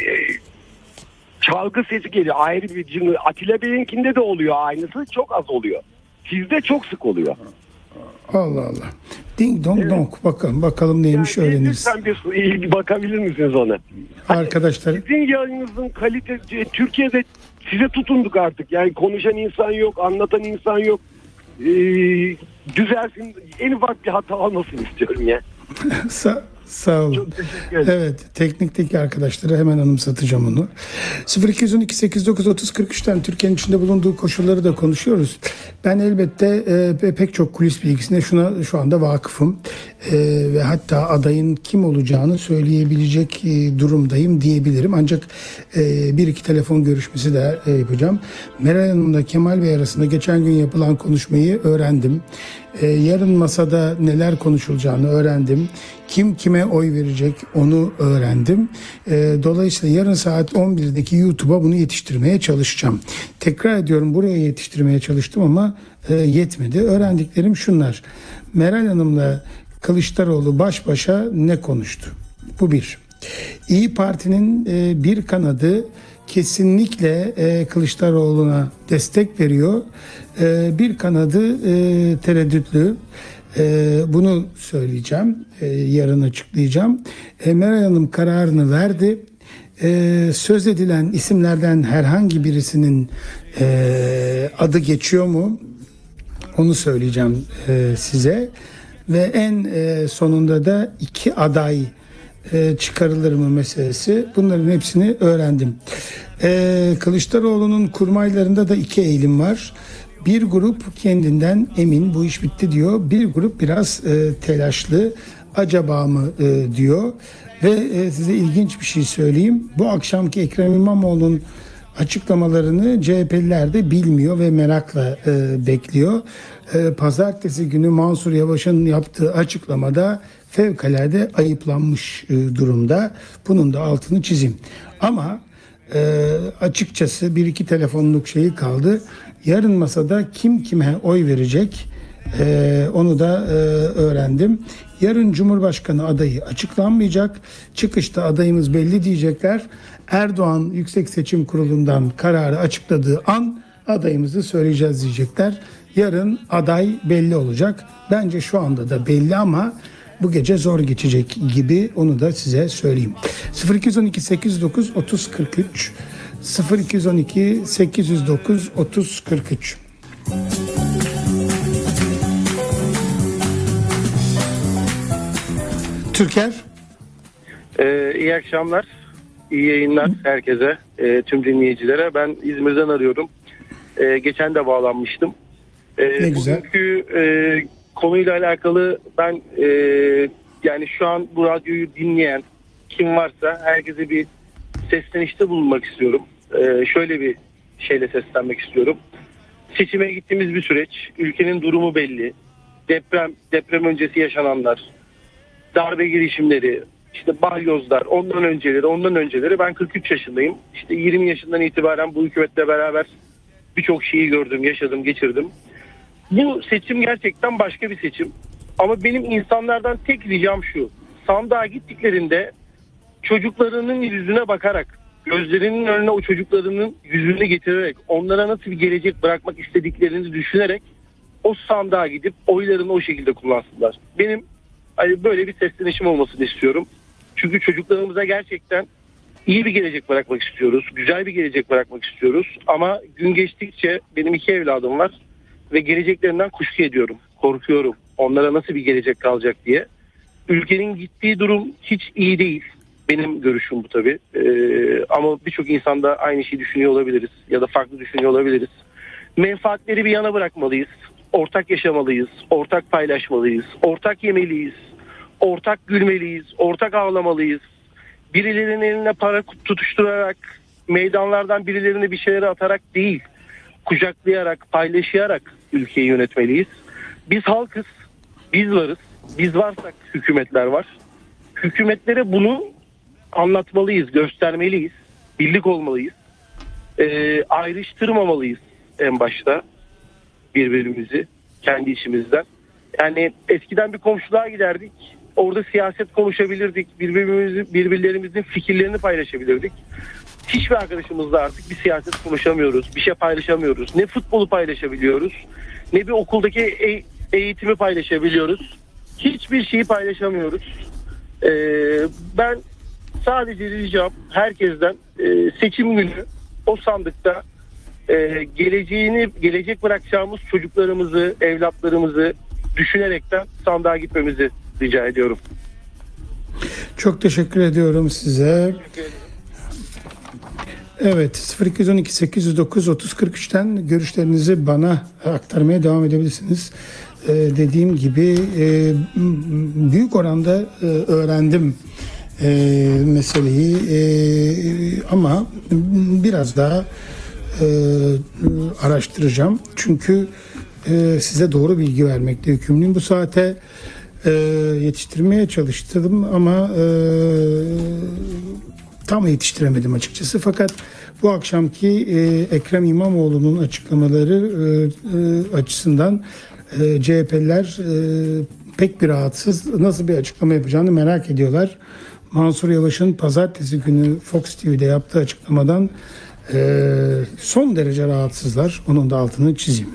çalgı sesi geliyor. Ayrı bir jingle. Atilla Bey'inkinde de oluyor aynısı. Çok az oluyor. Sizde çok sık oluyor. Allah Allah. Ding dong Evet. dong. Bakalım bakalım neymiş Yani öğreniriz. lütfen bir ilgi bakabilir misiniz ona? Arkadaşlar Sizin yayınınızın kalitesi Türkiye'de size tutunduk artık. Yani konuşan insan yok, anlatan insan yok. Ee, düzelsin. En ufak bir hata olmasın istiyorum ya. Sa- sağ olun. Çok teşekkür ederim. Evet, teknikteki arkadaşlara hemen anımsatacağım onu. sıfır iki yüz on iki sekiz yüz dokuz otuz kırk üçten Türkiye'nin içinde bulunduğu koşulları da konuşuyoruz. Ben elbette e, pek çok kulis bilgisine şuna şu anda vakıfım. E, ve hatta adayın kim olacağını söyleyebilecek e, durumdayım diyebilirim. Ancak e, bir iki telefon görüşmesi de e, yapacağım. Meral Hanım'la Kemal Bey arasında geçen gün yapılan konuşmayı öğrendim. E, yarın masada neler konuşulacağını öğrendim. Kim kime oy verecek onu öğrendim. E, dolayısıyla yarın saat on birdeki YouTube'a bunu yetiştirmeye çalışacağım. Tekrar ediyorum, buraya yetiştirmeye çalıştım ama e, yetmedi. Öğrendiklerim şunlar. Meral Hanım'la Kılıçdaroğlu baş başa ne konuştu? Bu bir. İyi Parti'nin e, bir kanadı kesinlikle e, Kılıçdaroğlu'na destek veriyor. E, bir kanadı e, tereddütlü. E, bunu söyleyeceğim. E, yarın açıklayacağım. E, Meral Hanım kararını verdi. E, söz edilen isimlerden herhangi birisinin e, adı geçiyor mu? Onu söyleyeceğim e, size. Ve en e, sonunda da iki aday e, çıkarılır mı meselesi. Bunların hepsini öğrendim. E, Kılıçdaroğlu'nun kurmaylarında da iki eğilim var. Bir grup kendinden emin, bu iş bitti diyor. Bir grup biraz e, telaşlı, acaba mı e, diyor. Ve e, size ilginç bir şey söyleyeyim. Bu akşamki Ekrem İmamoğlu'nun açıklamalarını C H P'liler de bilmiyor ve merakla e, bekliyor. E, Pazartesi günü Mansur Yavaş'ın yaptığı açıklamada fevkalade ayıplanmış e, durumda. Bunun da altını çizeyim. Ama e, açıkçası bir iki telefonluk şeyi kaldı. Yarın masada kim kime oy verecek e, onu da e, öğrendim. Yarın Cumhurbaşkanı adayı açıklanmayacak. Çıkışta adayımız belli diyecekler. Erdoğan Yüksek Seçim Kurulu'ndan kararı açıkladığı an adayımızı söyleyeceğiz diyecekler. Yarın aday belli olacak. Bence şu anda da belli ama bu gece zor geçecek gibi, onu da size söyleyeyim. sıfır iki yüz on iki sekiz yüz dokuz otuz kırk üç sıfır iki yüz on iki sekiz yüz dokuz otuz kırk üç. Türker. Ee, iyi akşamlar, iyi yayınlar herkese, e, tüm dinleyicilere. Ben İzmir'den arıyorum. Ee, geçen de bağlanmıştım. Ee, Ne güzel. Bugünkü e, konuyla alakalı ben e, yani şu an bu radyoyu dinleyen kim varsa herkese bir seslenişte bulunmak istiyorum. Ee, şöyle bir şeyle seslenmek istiyorum. Seçime gittiğimiz bir süreç. Ülkenin durumu belli. Deprem, deprem öncesi yaşananlar, darbe girişimleri, işte balyozlar, ondan önceleri, ondan önceleri. Ben kırk üç yaşındayım. İşte yirmi yaşından itibaren bu hükümetle beraber birçok şeyi gördüm, yaşadım, geçirdim. Bu seçim gerçekten başka bir seçim. Ama benim insanlardan tek ricam şu. Sandığa gittiklerinde çocuklarının yüzüne bakarak, gözlerinin önüne o çocuklarının yüzünü getirerek, onlara nasıl bir gelecek bırakmak istediklerini düşünerek o sandığa gidip oylarını o şekilde kullansınlar. Benim hani böyle bir seslenişim olmasını istiyorum. Çünkü çocuklarımıza gerçekten iyi bir gelecek bırakmak istiyoruz. Güzel bir gelecek bırakmak istiyoruz. Ama gün geçtikçe benim iki evladım var ve geleceklerinden kuşku ediyorum. Korkuyorum. Onlara nasıl bir gelecek kalacak diye. Ülkenin gittiği durum hiç iyi değil. Benim görüşüm bu tabii. Ee, ama birçok insan da aynı şeyi düşünüyor olabiliriz. Ya da farklı düşünüyor olabiliriz. Menfaatleri bir yana bırakmalıyız. Ortak yaşamalıyız. Ortak paylaşmalıyız. Ortak yemeliyiz. Ortak gülmeliyiz. Ortak ağlamalıyız. Birilerinin eline para tutuşturarak, meydanlardan birilerine bir şeyleri atarak değil, kucaklayarak, paylaşarak ülkeyi yönetmeliyiz. Biz halkız. Biz varız. Biz varsak hükümetler var. Hükümetlere bunu anlatmalıyız, göstermeliyiz. Birlik olmalıyız. Ee, ayrıştırmamalıyız en başta birbirimizi kendi içimizden. Yani eskiden bir komşuluğa giderdik. Orada siyaset konuşabilirdik. Birbirimizi, birbirlerimizin fikirlerini paylaşabilirdik. Hiçbir arkadaşımızla artık bir siyaset konuşamıyoruz. Bir şey paylaşamıyoruz. Ne futbolu paylaşabiliyoruz, ne bir okuldaki e- eğitimi paylaşabiliyoruz. Hiçbir şeyi paylaşamıyoruz. Ee, ben sadece ricam herkesten e, seçim günü o sandıkta e, geleceğini, gelecek bırakacağımız çocuklarımızı, evlatlarımızı düşünerekten sandığa gitmemizi rica ediyorum. Çok teşekkür ediyorum size. Evet, sıfır iki on iki sekiz yüz dokuz otuz kırk üçten görüşlerinizi bana aktarmaya devam edebilirsiniz. Ee, dediğim gibi e, büyük oranda e, öğrendim e, meseleyi e, ama biraz daha e, araştıracağım. Çünkü e, size doğru bilgi vermekte yükümlüyüm. Bu saate e, yetiştirmeye çalıştım ama e, tam yetiştiremedim açıkçası. Fakat bu akşamki e, Ekrem İmamoğlu'nun açıklamaları e, e, açısından e, C H P'liler e, pek bir rahatsız, nasıl bir açıklama yapacağını merak ediyorlar. Mansur Yavaş'ın pazartesi günü Fox T V'de yaptığı açıklamadan e, son derece rahatsızlar. Onun da altını çizeyim.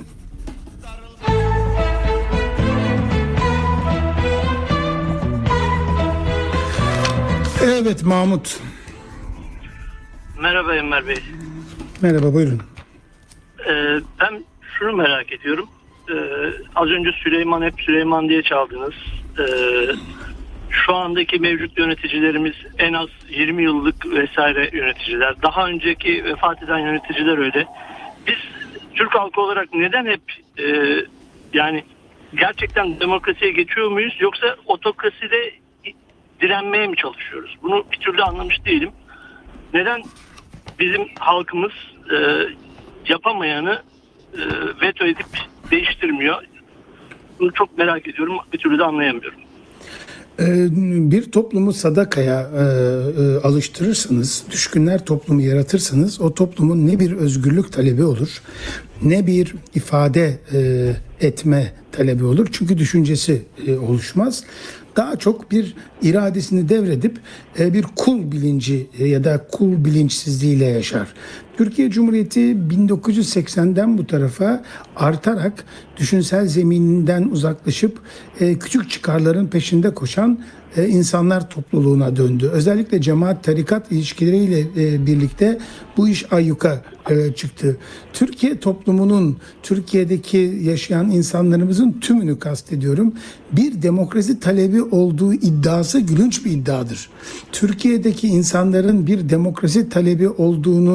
Evet Mahmut. Merhaba Enver Bey. Merhaba, buyurun. Ee, ben şunu merak ediyorum. Ee, az önce Süleyman hep Süleyman diye çaldınız. Ee, şu andaki mevcut yöneticilerimiz en az yirmi yıllık vesaire yöneticiler. Daha önceki vefat eden yöneticiler öyle. Biz Türk halkı olarak neden hep e, yani gerçekten demokrasiye geçiyor muyuz, yoksa otokraside direnmeye mi çalışıyoruz? Bunu bir türlü anlamış değilim. Neden bizim halkımız e, yapamayanı e, veto edip değiştirmiyor? Bunu çok merak ediyorum. Bir türlü de anlayamıyorum. Bir toplumu sadakaya e, e, alıştırırsanız, düşkünler toplumu yaratırsanız o toplumun ne bir özgürlük talebi olur, ne bir ifade e, etme talebi olur. Çünkü düşüncesi e, oluşmaz. Daha çok bir iradesini devredip e, bir kul bilinci e, ya da kul bilinçsizliğiyle yaşar. Türkiye Cumhuriyeti bin dokuz yüz seksenden bu tarafa artarak düşünsel zemininden uzaklaşıp e, küçük çıkarların peşinde koşan e, insanlar topluluğuna döndü. Özellikle cemaat tarikat ilişkileriyle e, birlikte bu iş ayyuka e, çıktı. Türkiye toplumunun, Türkiye'deki yaşayan insanlarımızın tümünü kastediyorum, bir demokrasi talebi olduğu iddiası gülünç bir iddiadır. Türkiye'deki insanların bir demokrasi talebi olduğunu nereden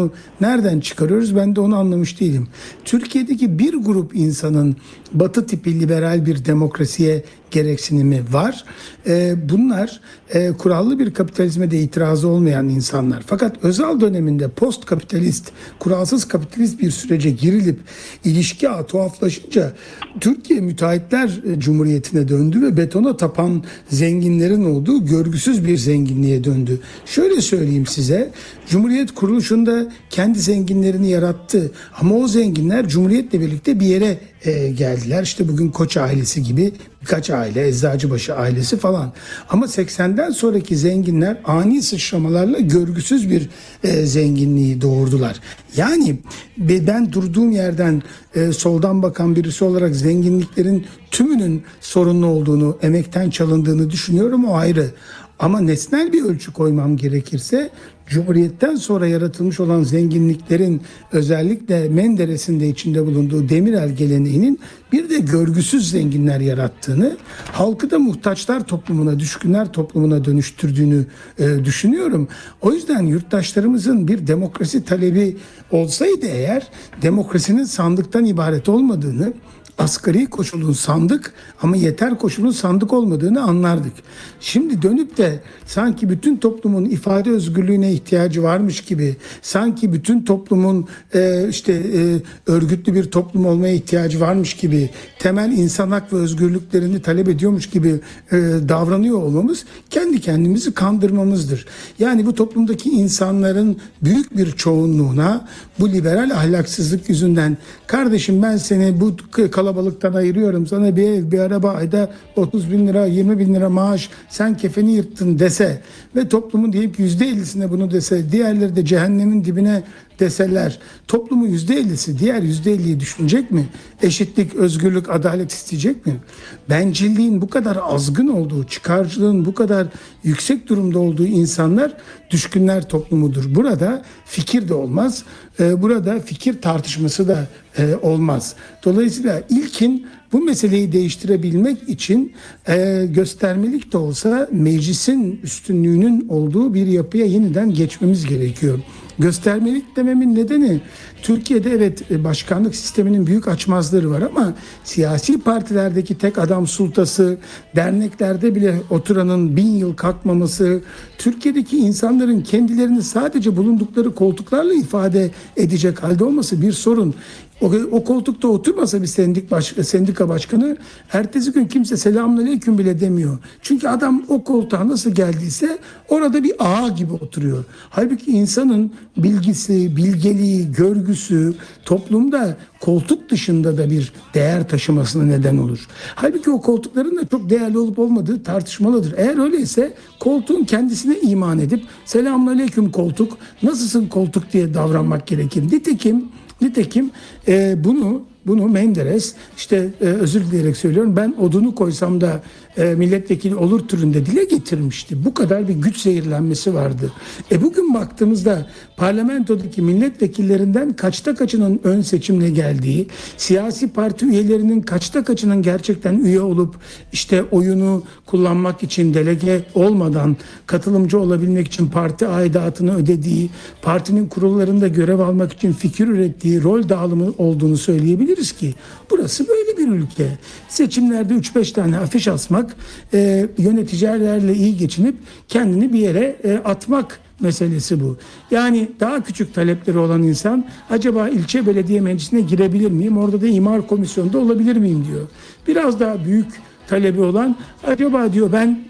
nereden çıkarıyoruz? Ben de onu anlamış değilim. Türkiye'deki bir grup insanın Batı tipi liberal bir demokrasiye gereksinimi var. Ee, bunlar e, kurallı bir kapitalizme de itirazı olmayan insanlar. Fakat Özal döneminde post kapitalist, kuralsız kapitalist bir sürece girilip ilişki ağı tuhaflaşınca Türkiye müteahhitler cumhuriyetine döndü ve betona tapan zenginlerin olduğu görgüsüz bir zenginliğe döndü. Şöyle söyleyeyim size, Cumhuriyet kuruluşunda kendi zenginlerini yarattı ama o zenginler Cumhuriyet'le birlikte bir yere e, geldiler. İşte bugün Koç ailesi gibi birkaç aile, Eczacıbaşı ailesi falan. Ama seksenden sonraki zenginler ani sıçramalarla görgüsüz bir e, zenginliği doğurdular. Yani ben durduğum yerden e, soldan bakan birisi olarak zenginliklerin tümünün sorunlu olduğunu, emekten çalındığını düşünüyorum, o ayrı. Ama nesnel bir ölçü koymam gerekirse Cumhuriyet'ten sonra yaratılmış olan zenginliklerin özellikle Menderes'in de içinde bulunduğu Demirel geleneğinin bir de görgüsüz zenginler yarattığını, halkı da muhtaçlar toplumuna, düşkünler toplumuna dönüştürdüğünü e, düşünüyorum. O yüzden yurttaşlarımızın bir demokrasi talebi olsaydı eğer, demokrasinin sandıktan ibaret olmadığını, asgari koşulun sandık ama yeter koşulun sandık olmadığını anlardık. Şimdi dönüp de sanki bütün toplumun ifade özgürlüğüne ihtiyacı varmış gibi, sanki bütün toplumun e, işte e, örgütlü bir toplum olmaya ihtiyacı varmış gibi, temel insan hak ve özgürlüklerini talep ediyormuş gibi e, davranıyor olmamız kendi kendimizi kandırmamızdır. Yani bu toplumdaki insanların büyük bir çoğunluğuna bu liberal ahlaksızlık yüzünden, kardeşim ben seni bu kalabalıktan ayırıyorum, sana bir ev, bir araba, ayda otuz bin lira, yirmi bin lira maaş, sen kefeni yırttın dese ve toplumun deyip yüzde ellisine bunu dese, diğerleri de cehennemin dibine deseler, toplumun yüzde ellisi diğer yüzde elliyi düşünecek mi? Eşitlik, özgürlük, adalet isteyecek mi? Bencilliğin bu kadar azgın olduğu, çıkarcılığın bu kadar yüksek durumda olduğu insanlar düşkünler toplumudur. Burada fikir de olmaz, burada fikir tartışması da olmaz. Dolayısıyla ilkin bu meseleyi değiştirebilmek için e, göstermelik de olsa meclisin üstünlüğünün olduğu bir yapıya yeniden geçmemiz gerekiyor. Göstermelik dememin nedeni, Türkiye'de evet başkanlık sisteminin büyük açmazları var ama siyasi partilerdeki tek adam sultası, derneklerde bile oturanın bin yıl kalkmaması, Türkiye'deki insanların kendilerini sadece bulundukları koltuklarla ifade edecek halde olması bir sorun. O, o koltukta oturmasa bir sendik baş, sendika başkanı, ertesi gün kimse selamünaleyküm bile demiyor. Çünkü adam o koltuğa nasıl geldiyse orada bir ağa gibi oturuyor. Halbuki insanın bilgisi, bilgeliği, görgüsü toplumda koltuk dışında da bir değer taşımasına neden olur. Halbuki o koltukların da çok değerli olup olmadığı tartışmalıdır. Eğer öyleyse koltuğun kendisine iman edip selamünaleyküm koltuk, nasılsın koltuk diye davranmak gerekir. Nitekim Nitekim e, bunu bunu Menderes, işte e, özür dileyerek söylüyorum, ben odunu koysam da e, milletvekili olur türünde dile getirmişti. Bu kadar bir güç zehirlenmesi vardı. E bugün baktığımızda parlamentodaki milletvekillerinden kaçta kaçının ön seçimle geldiği, siyasi parti üyelerinin kaçta kaçının gerçekten üye olup işte oyunu kullanmak için delege olmadan katılımcı olabilmek için parti aidatını ödediği, partinin kurullarında görev almak için fikir ürettiği rol dağılımı olduğunu söyleyebiliriz ki burası böyle bir ülke. Seçimlerde üç beş tane afiş asmak, e, yöneticilerle iyi geçinip kendini bir yere e, atmak meselesi bu. Yani daha küçük talepleri olan insan, acaba ilçe belediye meclisine girebilir miyim? Orada da imar komisyonunda olabilir miyim diyor. Biraz daha büyük talebi olan, acaba diyor ben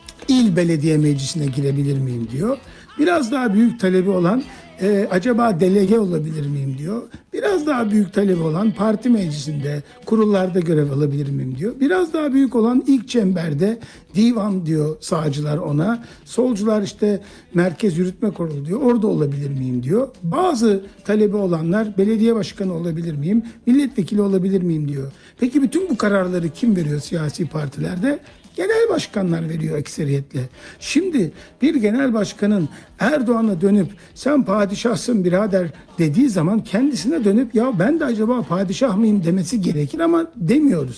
il belediye meclisine girebilir miyim diyor. Biraz daha büyük talebi olan, e, acaba delege olabilir miyim diyor. Biraz daha büyük talebi olan, parti meclisinde, kurullarda görev alabilir miyim diyor. Biraz daha büyük olan, ilk çemberde divan diyor sağcılar ona. Solcular işte merkez yürütme kurulu diyor. Orada olabilir miyim diyor. Bazı talebi olanlar, belediye başkanı olabilir miyim, milletvekili olabilir miyim diyor. Peki bütün bu kararları kim veriyor siyasi partilerde? Genel başkanlar veriyor ekseriyetle. Şimdi bir genel başkanın Erdoğan'a dönüp sen padişahsın birader dediği zaman kendisine dönüp ya ben de acaba padişah mıyım demesi gerekir ama demiyoruz.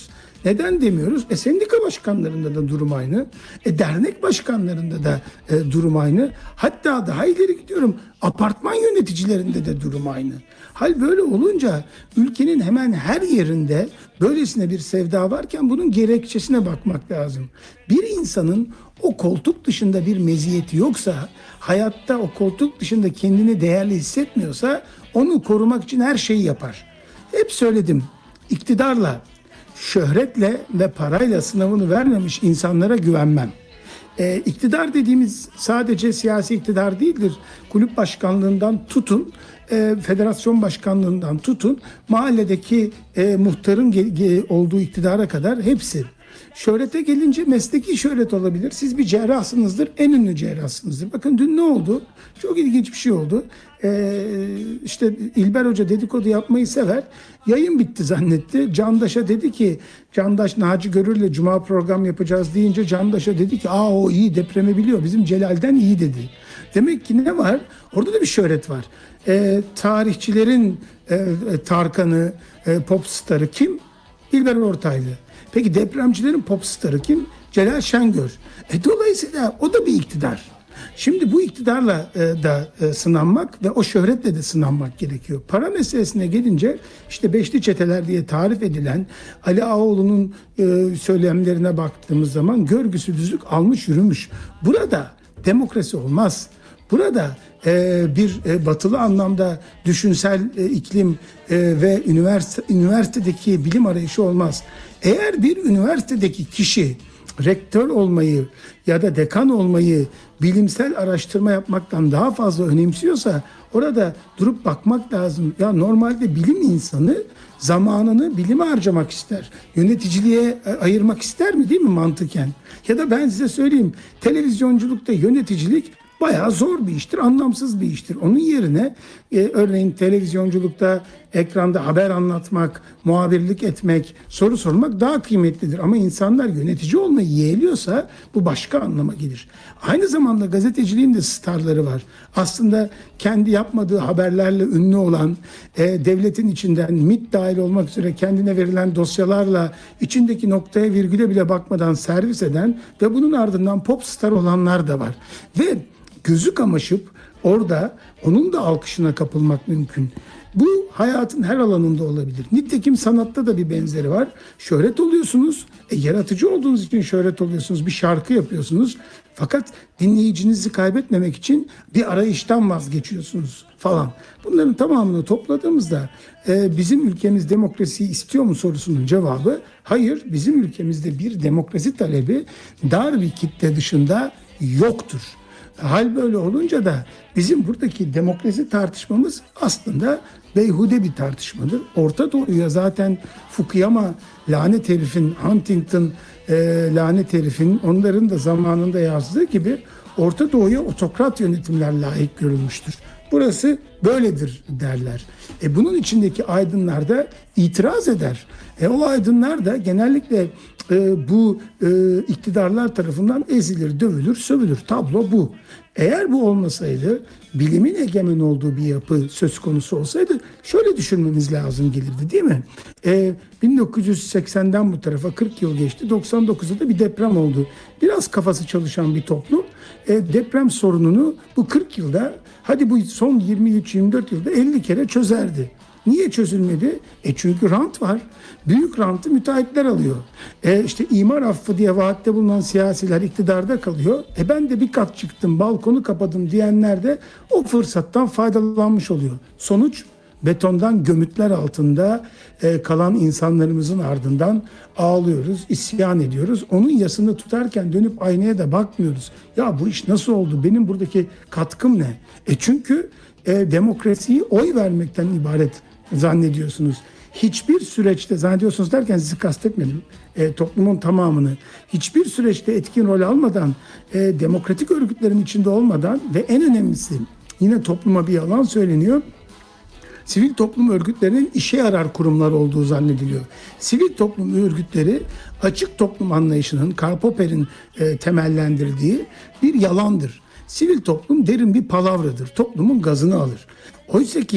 Neden demiyoruz? E sendika başkanlarında da durum aynı. E dernek başkanlarında da e, durum aynı. Hatta daha ileri gidiyorum. Apartman yöneticilerinde de durum aynı. Hal böyle olunca ülkenin hemen her yerinde böylesine bir sevda varken bunun gerekçesine bakmak lazım. Bir insanın o koltuk dışında bir meziyeti yoksa, hayatta o koltuk dışında kendini değerli hissetmiyorsa onu korumak için her şeyi yapar. Hep söyledim, iktidarla, şöhretle ve parayla sınavını vermemiş insanlara güvenmem. E, iktidar dediğimiz sadece siyasi iktidar değildir. Kulüp başkanlığından tutun, e, federasyon başkanlığından tutun, mahalledeki e, muhtarın ge- ge- olduğu iktidara kadar hepsi. Şöhrete gelince mesleki şöhret olabilir. Siz bir cerrahsınızdır, en ünlü cerrahsınızdır. Bakın dün ne oldu? Çok ilginç bir şey oldu. Ee, işte İlber Hoca dedikodu yapmayı sever. Yayın bitti zannetti. Candaş'a dedi ki, Candaş Naci Görür'le Cuma program yapacağız deyince Candaş'a dedi ki, aa o iyi, depremi biliyor. Bizim Celal'den iyi dedi. Demek ki ne var? Orada da bir şöhret var. Ee, tarihçilerin e, Tarkan'ı, e, popstarı kim? İlber Ortaylı. Peki depremcilerin popstarı kim? Celal Şengör. E dolayısıyla o da bir iktidar. Şimdi bu iktidarla e, da e, sınanmak ve o şöhretle de sınanmak gerekiyor. Para meselesine gelince işte beşli çeteler diye tarif edilen Ali Ağaoğlu'nun e, söylemlerine baktığımız zaman görgüsü düzlük almış yürümüş. Burada demokrasi olmaz. Burada e, bir e, batılı anlamda düşünsel e, iklim e, ve üniversite, üniversitedeki bilim arayışı olmaz. Eğer bir üniversitedeki kişi rektör olmayı ya da dekan olmayı bilimsel araştırma yapmaktan daha fazla önemsiyorsa orada durup bakmak lazım. Ya normalde bilim insanı zamanını bilime harcamak ister. Yöneticiliğe ayırmak ister mi, değil mi mantıken? Ya da ben size söyleyeyim, televizyonculukta yöneticilik bayağı zor bir iştir, anlamsız bir iştir. Onun yerine e, örneğin televizyonculukta ekranda haber anlatmak, muhabirlik etmek, soru sormak daha kıymetlidir. Ama insanlar yönetici olmayı yeğliyorsa bu başka anlama gelir. Aynı zamanda gazeteciliğin de starları var. Aslında kendi yapmadığı haberlerle ünlü olan, e, devletin içinden MİT dahil olmak üzere kendine verilen dosyalarla içindeki noktaya virgüle bile bakmadan servis eden ve bunun ardından popstar olanlar da var. Ve gözü kamaşıp orada onun da alkışına kapılmak mümkün. Bu hayatın her alanında olabilir. Nitekim sanatta da bir benzeri var. Şöhret oluyorsunuz. E, yaratıcı olduğunuz için şöhret oluyorsunuz. Bir şarkı yapıyorsunuz. Fakat dinleyicinizi kaybetmemek için bir arayıştan vazgeçiyorsunuz falan. Bunların tamamını topladığımızda e, bizim ülkemiz demokrasiyi istiyor mu sorusunun cevabı hayır. Bizim ülkemizde bir demokrasi talebi dar bir kitle dışında yoktur. Hal böyle olunca da bizim buradaki demokrasi tartışmamız aslında beyhude bir tartışmadır. Orta Doğu'ya zaten Fukuyama lanet herifin, Huntington e, lanet herifin, onların da zamanında yazdığı gibi Orta Doğu'ya otokrat yönetimler layık görülmüştür. Burası böyledir derler. E bunun içindeki aydınlar da itiraz eder. E o aydınlar da genellikle e, bu e, iktidarlar tarafından ezilir, dövülür, sövülür. Tablo bu. Eğer bu olmasaydı, bilimin egemen olduğu bir yapı söz konusu olsaydı şöyle düşünmemiz lazım gelirdi, değil mi? E, bin dokuz yüz seksenden bu tarafa kırk yıl geçti. doksan dokuzda da bir deprem oldu. Biraz kafası çalışan bir toplum e, deprem sorununu bu kırk yılda, hadi bu son yirmi üç yirmi dört yılda elli kere çözerdi. Niye çözülmedi? E çünkü rant var. Büyük rantı müteahhitler alıyor. E işte imar affı diye vaatte bulunan siyasiler iktidarda kalıyor. E ben de bir kat çıktım, balkonu kapadım diyenler de o fırsattan faydalanmış oluyor. Sonuç, betondan gömütler altında e, kalan insanlarımızın ardından ağlıyoruz, isyan ediyoruz. Onun yasını tutarken dönüp aynaya da bakmıyoruz. Ya bu iş nasıl oldu? Benim buradaki katkım ne? E çünkü e, demokrasiyi oy vermekten ibaret zannediyorsunuz. Hiçbir süreçte, zannediyorsunuz derken sizi kastetmedim, e, toplumun tamamını, hiçbir süreçte etkin rol almadan, e, demokratik örgütlerin içinde olmadan ve en önemlisi, yine topluma bir yalan söyleniyor, sivil toplum örgütlerinin işe yarar kurumlar olduğu zannediliyor. Sivil toplum örgütleri açık toplum anlayışının, Karl Popper'in e, temellendirdiği bir yalandır. Sivil toplum derin bir palavradır. Toplumun gazını alır. Oysa ki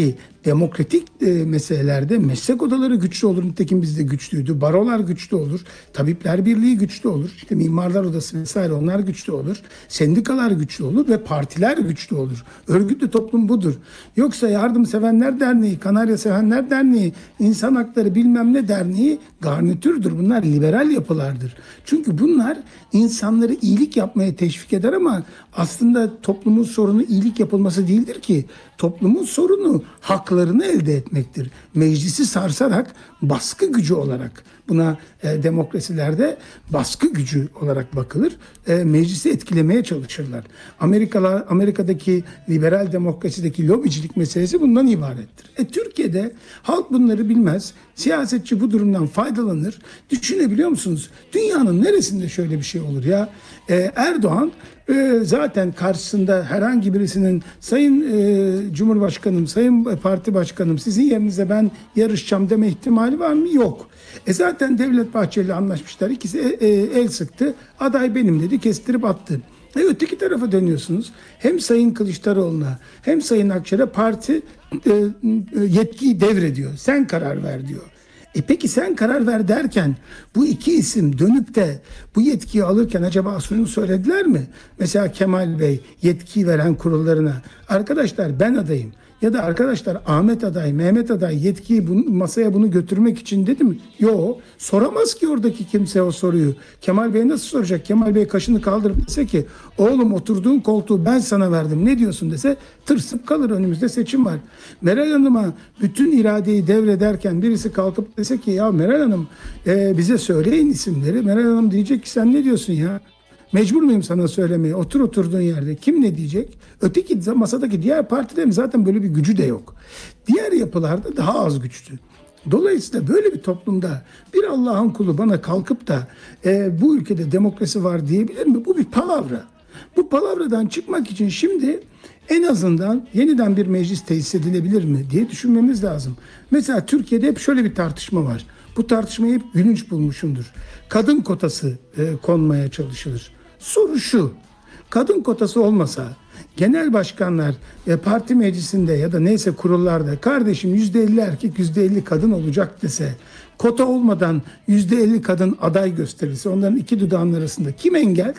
demokratik e, meselelerde meslek odaları güçlü olur. Nitekim bizde güçlüydü. Barolar güçlü olur. Tabipler Birliği güçlü olur. İşte Mimarlar Odası vesaire onlar güçlü olur. Sendikalar güçlü olur ve partiler güçlü olur. Örgütlü toplum budur. Yoksa Yardımsevenler Derneği, Kanarya Sevenler Derneği, İnsan Hakları bilmem ne derneği garnitürdür. Bunlar liberal yapılardır. Çünkü bunlar insanları iyilik yapmaya teşvik eder ama aslında toplumun sorunu iyilik yapılması değildir ki. Toplumun sorunu haklarını elde etmektir. Meclisi sarsarak baskı gücü olarak buna e, demokrasilerde baskı gücü olarak bakılır. E, meclisi etkilemeye çalışırlar. Amerikalar, Amerika'daki liberal demokrasideki lobicilik meselesi bundan ibarettir. E, Türkiye'de halk bunları bilmez. Siyasetçi bu durumdan faydalanır. Düşünebiliyor musunuz? Dünyanın neresinde şöyle bir şey olur ya? E, Erdoğan e, zaten karşısında herhangi birisinin sayın e, Cumhurbaşkanım, sayın parti başkanım sizin yerinize ben yarışacağım deme ihtimali var mı? Yok. E zaten Devlet Bahçeli ile anlaşmışlar. İkisi e, e, el sıktı. Aday benim dedi. Kestirip attı. E öteki tarafa dönüyorsunuz. Hem Sayın Kılıçdaroğlu'na hem Sayın Akşener'e parti e, e, yetkiyi devrediyor. Sen karar ver diyor. E peki sen karar ver derken bu iki isim dönüp de bu yetkiyi alırken acaba şunu söylediler mi? Mesela Kemal Bey yetkiyi veren kurullarına arkadaşlar ben adayım. Ya da arkadaşlar Ahmet aday, Mehmet aday yetkiyi bunu, masaya bunu götürmek için dedi mi? Yok. Soramaz ki oradaki kimse o soruyu. Kemal Bey nasıl soracak? Kemal Bey kaşını kaldırıp dese ki oğlum oturduğun koltuğu ben sana verdim ne diyorsun dese tırsıp kalır, önümüzde seçim var. Meral Hanım'a bütün iradeyi devrederken birisi kalkıp dese ki ya Meral Hanım e, bize söyleyin isimleri. Meral Hanım diyecek ki sen ne diyorsun ya? Mecbur muyum sana söylemeye? Otur oturduğun yerde. Kim ne diyecek? Öteki masadaki diğer partilerin zaten böyle bir gücü de yok. Diğer yapılarda daha az güçlü. Dolayısıyla böyle bir toplumda bir Allah'ın kulu bana kalkıp da e, bu ülkede demokrasi var diyebilir mi? Bu bir palavra. Bu palavradan çıkmak için şimdi en azından yeniden bir meclis tesis edilebilir mi diye düşünmemiz lazım. Mesela Türkiye'de hep şöyle bir tartışma var. Bu tartışmayı hep gülünç bulmuşumdur. Kadın kotası e, konmaya çalışılır. Soru şu, kadın kotası olmasa genel başkanlar e, parti meclisinde ya da neyse kurullarda kardeşim yüzde elli erkek yüzde elli kadın olacak dese, kota olmadan yüzde elli kadın aday gösterirse onların iki dudağının arasında kim engel?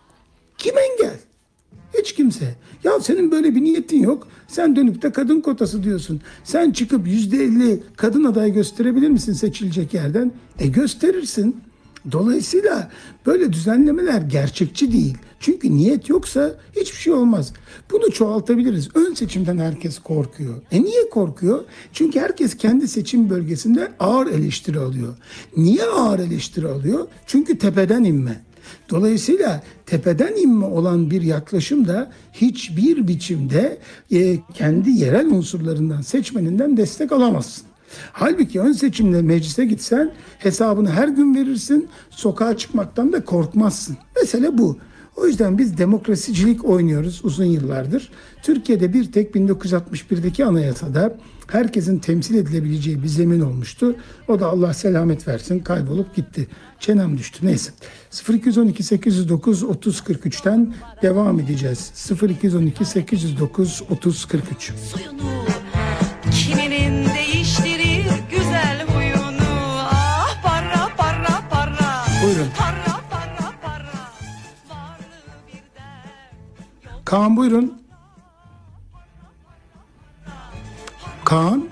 Kim engel? Hiç kimse. Ya senin böyle bir niyetin yok. Sen dönüp de kadın kotası diyorsun. Sen çıkıp yüzde elli kadın aday gösterebilir misin seçilecek yerden? E gösterirsin. Dolayısıyla böyle düzenlemeler gerçekçi değil. Çünkü niyet yoksa hiçbir şey olmaz. Bunu çoğaltabiliriz. Ön seçimden herkes korkuyor. E niye korkuyor? Çünkü herkes kendi seçim bölgesinde ağır eleştiri alıyor. Niye ağır eleştiri alıyor? Çünkü tepeden inme. Dolayısıyla tepeden inme olan bir yaklaşım da hiçbir biçimde e, kendi yerel unsurlarından, seçmeninden destek alamazsın. Halbuki ön seçimle meclise gitsen hesabını her gün verirsin, sokağa çıkmaktan da korkmazsın. Mesele bu. O yüzden biz demokrasicilik oynuyoruz uzun yıllardır. Türkiye'de bir tek bin dokuz yüz altmış birdeki anayasada herkesin temsil edilebileceği bir zemin olmuştu. O da Allah selamet versin kaybolup gitti. Çenem düştü. Neyse. sıfır iki on iki sekiz yüz dokuz otuz kırk üçten devam edeceğiz. sıfır iki on iki sekiz yüz dokuz otuz kırk üç. Kiminin değiştirir güzel huyunu. Ah para para para. Buyurun. Para para para. Kaan buyurun. Kaan.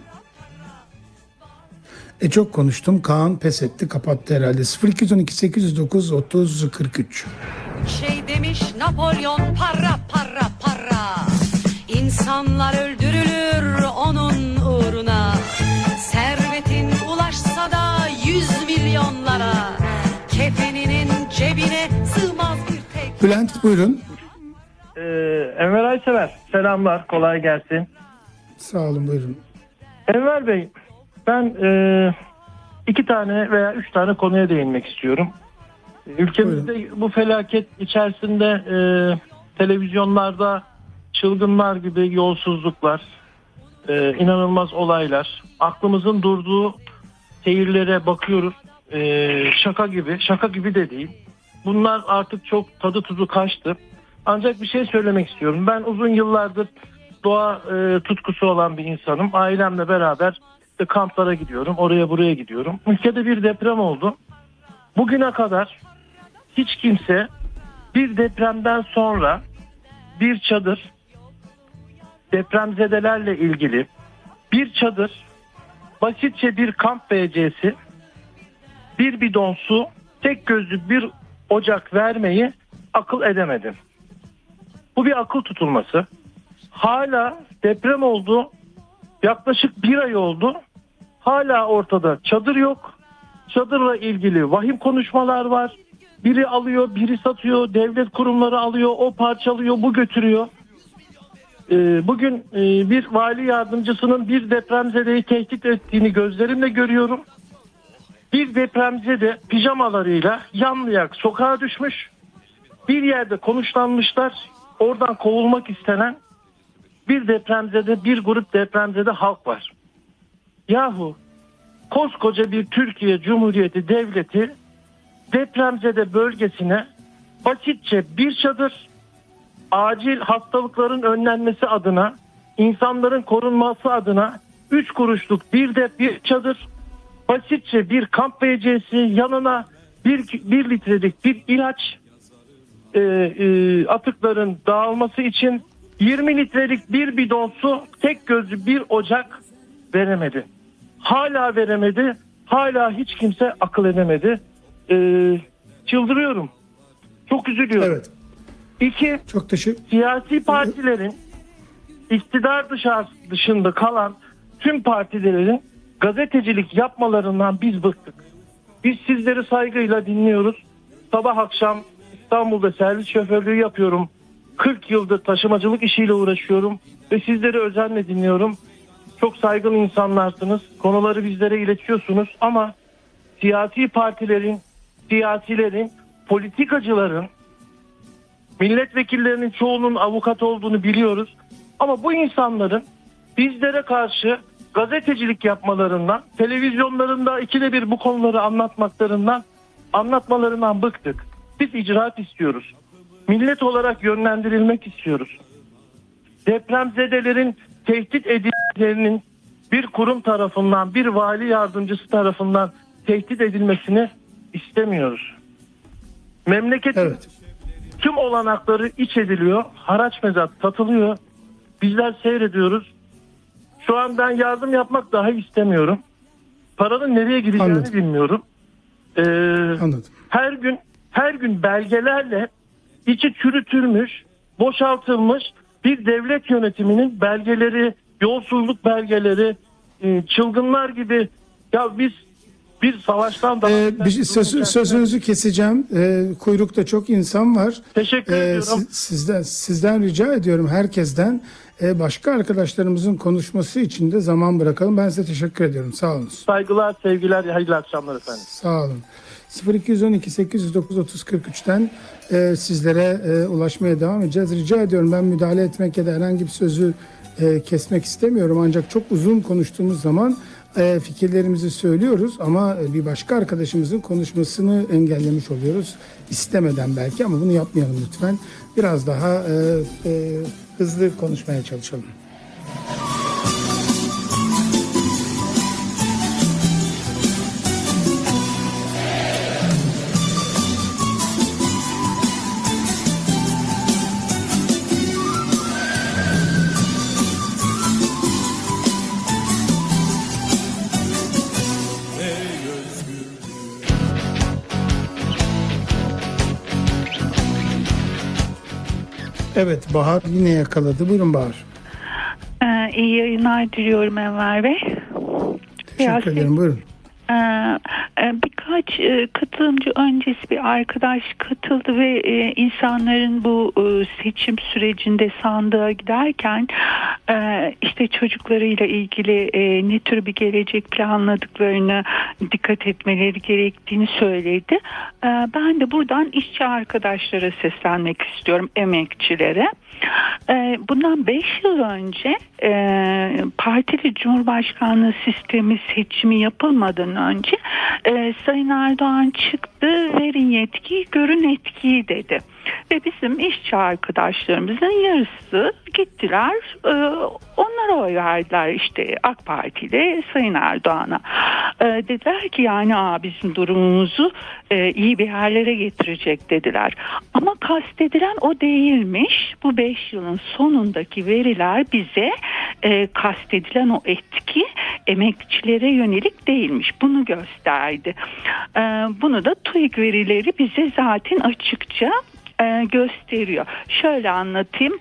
E çok konuştum. Kaan pes etti, kapattı herhalde. sıfır iki on iki sekiz yüz dokuz otuz kırk üç. Şey demiş Napolyon para para para. İnsanlar öldürülür onun uğruna. Servetin ulaşsa da yüz milyonlara. Kefeninin cebine sığmaz bir tek. Bülent buyurun. Ee, Enver Aysever, selamlar, kolay gelsin. Sağ olun, buyurun. Enver Bey, ben e, iki tane veya üç tane konuya değinmek istiyorum. Ülkemizde buyurun. Bu felaket içerisinde e, televizyonlarda çılgınlar gibi yolsuzluklar, e, inanılmaz olaylar, aklımızın durduğu seyirlere bakıyoruz. E, şaka gibi, şaka gibi de değil. Bunlar artık çok tadı tuzu kaçtı. Ancak bir şey söylemek istiyorum. Ben uzun yıllardır doğa e, tutkusu olan bir insanım. Ailemle beraber işte kamplara gidiyorum. Oraya buraya gidiyorum. Ülkede bir deprem oldu. Bugüne kadar hiç kimse bir depremden sonra bir çadır, depremzedelerle ilgili bir çadır, basitçe bir kamp V C'si, bir bidon su, tek gözlük bir ocak vermeyi akıl edemedim. Bu bir akıl tutulması. Hala deprem oldu. Yaklaşık bir ay oldu. Hala ortada çadır yok. Çadırla ilgili vahim konuşmalar var. Biri alıyor, biri satıyor. Devlet kurumları alıyor, o parçalıyor, bu götürüyor. Ee, bugün e, bir vali yardımcısının bir depremzedeyi tehdit ettiğini gözlerimle görüyorum. Bir depremzede pijamalarıyla yanlayak sokağa düşmüş. Bir yerde konuşlanmışlar. Oradan kovulmak istenen bir depremzede, bir grup depremzede halk var. Yahu koskoca bir Türkiye Cumhuriyeti Devleti depremzede bölgesine basitçe bir çadır, acil hastalıkların önlenmesi adına, insanların korunması adına üç kuruşluk bir de bir çadır, basitçe bir kamp V C'si, yanına bir, bir litrelik bir ilaç, e, e, atıkların dağılması için yirmi litrelik bir bidon su, tek gözlü bir ocak veremedi. Hala veremedi. Hala hiç kimse akıl edemedi. Ee, çıldırıyorum. Çok üzülüyorum. Evet. İki, Çok teşekkür. siyasi partilerin iktidar dışarı, dışında kalan tüm partilerin gazetecilik yapmalarından biz bıktık. Biz sizleri saygıyla dinliyoruz. Sabah akşam İstanbul'da servis şoförlüğü yapıyorum. kırk yıldır taşımacılık işiyle uğraşıyorum ve sizleri özenle dinliyorum. Çok saygın insanlarsınız. Konuları bizlere iletiyorsunuz ama siyasi partilerin, siyasilerin, politikacıların, milletvekillerinin çoğunun avukat olduğunu biliyoruz. Ama bu insanların bizlere karşı gazetecilik yapmalarından, televizyonlarında ikide bir bu konuları anlatmaklarından, anlatmalarından bıktık. Biz icraat istiyoruz. Millet olarak yönlendirilmek istiyoruz. Depremzedelerin tehdit edilmelerinin bir kurum tarafından, bir vali yardımcısı tarafından tehdit edilmesini istemiyoruz. Memleketin Evet. tüm olanakları iç ediliyor, haraç mezat satılıyor. Bizler seyrediyoruz. Şu an ben yardım yapmak dahi istemiyorum. Paranın nereye gideceğini Anladım. bilmiyorum. Ee, Anladım. her gün her gün belgelerle içi çürütülmüş, boşaltılmış bir devlet yönetiminin belgeleri, yolsuzluk belgeleri, e, çılgınlar gibi, ya biz bir savaştan daha... Ee, bir, söz, sözünüzü keseceğim. Ee, kuyrukta çok insan var. Teşekkür Ee, ediyorum. siz- sizden, sizden rica ediyorum, herkesten e, başka arkadaşlarımızın konuşması için de zaman bırakalım. Ben size teşekkür ediyorum. Sağ olun. Saygılar, sevgiler, hayırlı akşamlar efendim. Sağ olun. sıfır iki yüz on iki sekiz yüz dokuz otuz kırk üçten e, sizlere e, ulaşmaya devam edeceğiz. Rica ediyorum, ben müdahale etmek ya da herhangi bir sözü e, kesmek istemiyorum. Ancak çok uzun konuştuğumuz zaman e, fikirlerimizi söylüyoruz ama e, bir başka arkadaşımızın konuşmasını engellemiş oluyoruz. İstemeden belki, ama bunu yapmayalım lütfen. Biraz daha e, e, hızlı konuşmaya çalışalım. Evet, Bahar yine yakaladı. Buyurun Bahar. Ee, iyi yayınlar diliyorum Enver Bey. Biraz Teşekkür ederim. Buyurun. Ee, e, birkaç e, katılımcı öncesi bir arkadaş katıldı ve e, insanların bu e, seçim sürecinde sandığa giderken e, işte çocuklarıyla ilgili e, ne tür bir gelecek planladıklarını dikkat etmeleri gerektiğini söyledi. E, ben de buradan işçi arkadaşlara seslenmek istiyorum, emekçilere. E, bundan beş yıl önce e, partili cumhurbaşkanlığı sistemi seçimi yapılmadan önce e, Sayın Sayın Erdoğan çıktı, verin yetkiyi, görün etkiyi dedi. Ve bizim işçi arkadaşlarımızın yarısı gittiler, e, onlara oy verdiler, işte AK Parti ile Sayın Erdoğan'a. E, dediler ki yani Aa, bizim durumumuzu e, iyi bir yerlere getirecek dediler. Ama kastedilen o değilmiş. Bu beş yılın sonundaki veriler bize e, kastedilen o etki emekçilere yönelik değilmiş. Bunu gösterdi. E, bunu da TÜİK verileri bize zaten açıkça e, gösteriyor. Şöyle anlatayım.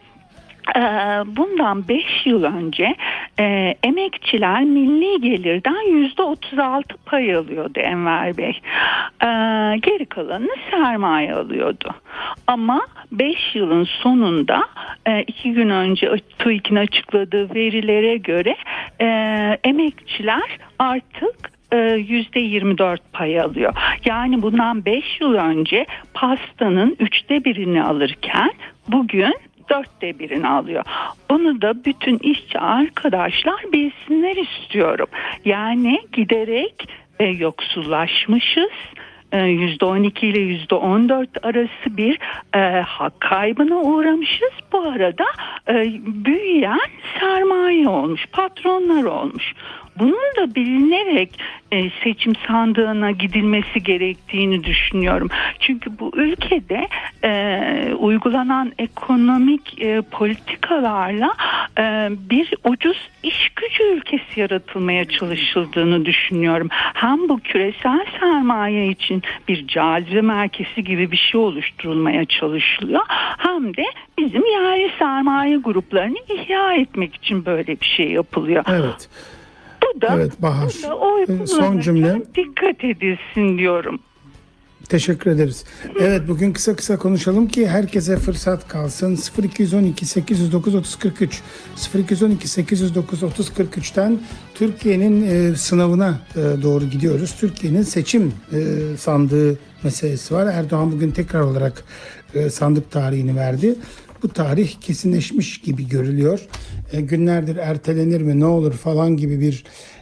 Bundan beş yıl önce e, emekçiler milli gelirden yüzde otuz altı pay alıyordu Enver Bey. E, geri kalanını sermaye alıyordu. Ama beş yılın sonunda e, iki gün önce TÜİK'in açıkladığı verilere göre e, emekçiler artık yüzde yirmi dört pay alıyor. Yani bundan beş yıl önce pastanın üçte birini alırken bugün dörtte birini alıyor. Bunu da bütün işçi arkadaşlar bilsinler istiyorum. Yani giderek e, yoksullaşmışız. yüzde on iki ile yüzde on dört arası bir e, hak kaybına uğramışız. Bu arada e, büyüyen sermaye olmuş, patronlar olmuş. Bunun da bilinerek e, seçim sandığına gidilmesi gerektiğini düşünüyorum. Çünkü bu ülkede e, uygulanan ekonomik e, politikalarla e, bir ucuz iş gücü ülkesi yaratılmaya çalışıldığını düşünüyorum. Hem bu küresel sermaye için bir cazibe merkezi gibi bir şey oluşturulmaya çalışılıyor. Hem de bizim yerli sermaye gruplarını ihya etmek için böyle bir şey yapılıyor. Evet. Bu da, evet Bahar. Bu da oy Son cümle. Dikkat edilsin diyorum. Teşekkür ederiz. Evet, bugün kısa kısa konuşalım ki herkese fırsat kalsın. sıfır iki on iki sekiz yüz dokuz otuz kırk üç sıfır iki on iki sekiz yüz dokuz otuz kırk üçten Türkiye'nin e, sınavına e, doğru gidiyoruz. Türkiye'nin seçim e, sandığı meselesi var. Erdoğan bugün tekrar olarak e, sandık tarihini verdi. Bu tarih kesinleşmiş gibi görülüyor. E, günlerdir ertelenir mi, ne olur falan gibi bir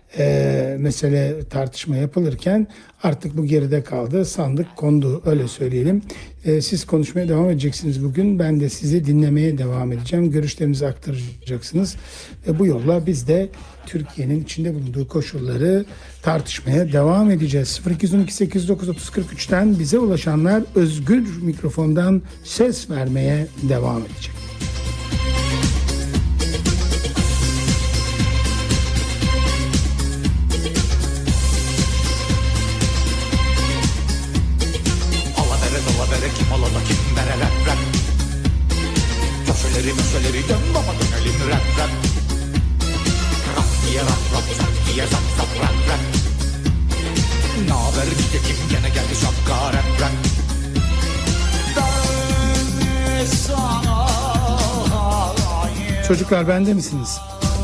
e, mesele tartışma yapılırken artık bu geride kaldı. Sandık kondu, öyle söyleyelim. E, siz konuşmaya devam edeceksiniz bugün. Ben de sizi dinlemeye devam edeceğim. Görüşlerinizi aktaracaksınız. Ve bu yolla biz de Türkiye'nin içinde bulunduğu koşulları tartışmaya devam edeceğiz. sıfır iki on iki sekiz yüz dokuz otuz kırk üçten bize ulaşanlar özgür mikrofondan ses vermeye devam edecek. Alavere dalavere kim alada kim vere rap rap. Köşeleri möşeleri dön baba dönelim rap rap. Rap diye rap rap zap diye zap zap rap rap. Naber gide kim gene geldi şapka rap rap. Ben sana Çocuklar, bende misiniz?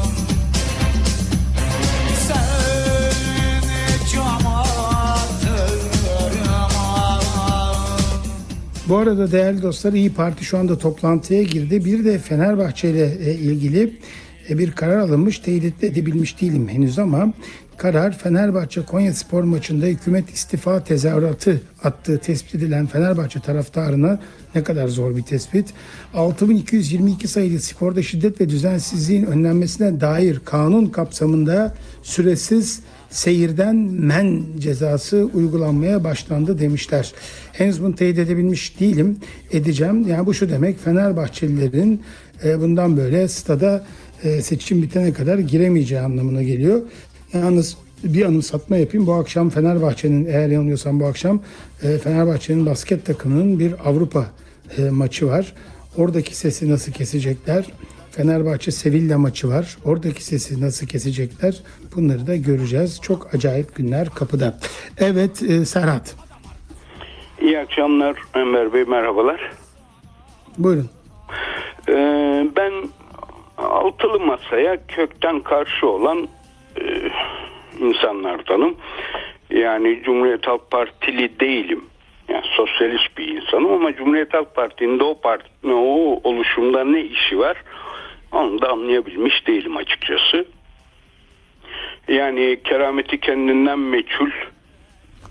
Bu arada değerli dostlar, İYİ Parti şu anda toplantıya girdi. Bir de Fenerbahçe ile ilgili bir karar alınmış. Teyit edebilmiş değilim henüz ama karar, Fenerbahçe Konyaspor maçında hükümet istifa tezahüratı attığı tespit edilen Fenerbahçe taraftarına, ne kadar zor bir tespit, altı bin iki yüz yirmi iki sayılı sporda şiddet ve düzensizliğin önlenmesine dair kanun kapsamında süresiz seyirden men cezası uygulanmaya başlandı demişler. Henüz bunu teyit edebilmiş değilim. Edeceğim. Yani bu şu demek: Fenerbahçelilerin e, bundan böyle stada e, seçim bitene kadar giremeyeceği anlamına geliyor. Yalnız bir anımsatma yapayım. Bu akşam Fenerbahçe'nin, eğer yanılmıyorsam bu akşam e, Fenerbahçe'nin basket takımının bir Avrupa e, maçı var. Oradaki sesi nasıl kesecekler? Fenerbahçe Sevilla maçı var. Oradaki sesi nasıl kesecekler? Bunları da göreceğiz. Çok acayip günler kapıda. Evet, e, Serhat. İyi akşamlar Enver Bey, merhabalar. Buyurun. Ee, ben altılı masaya kökten karşı olan e, insanlardanım. Yani Cumhuriyet Halk Partili değilim. Yani sosyalist bir insanım ama Cumhuriyet Halk Parti'nin o parti, o oluşumda ne işi var onu da anlayabilmiş değilim açıkçası. Yani kerameti kendinden meçhul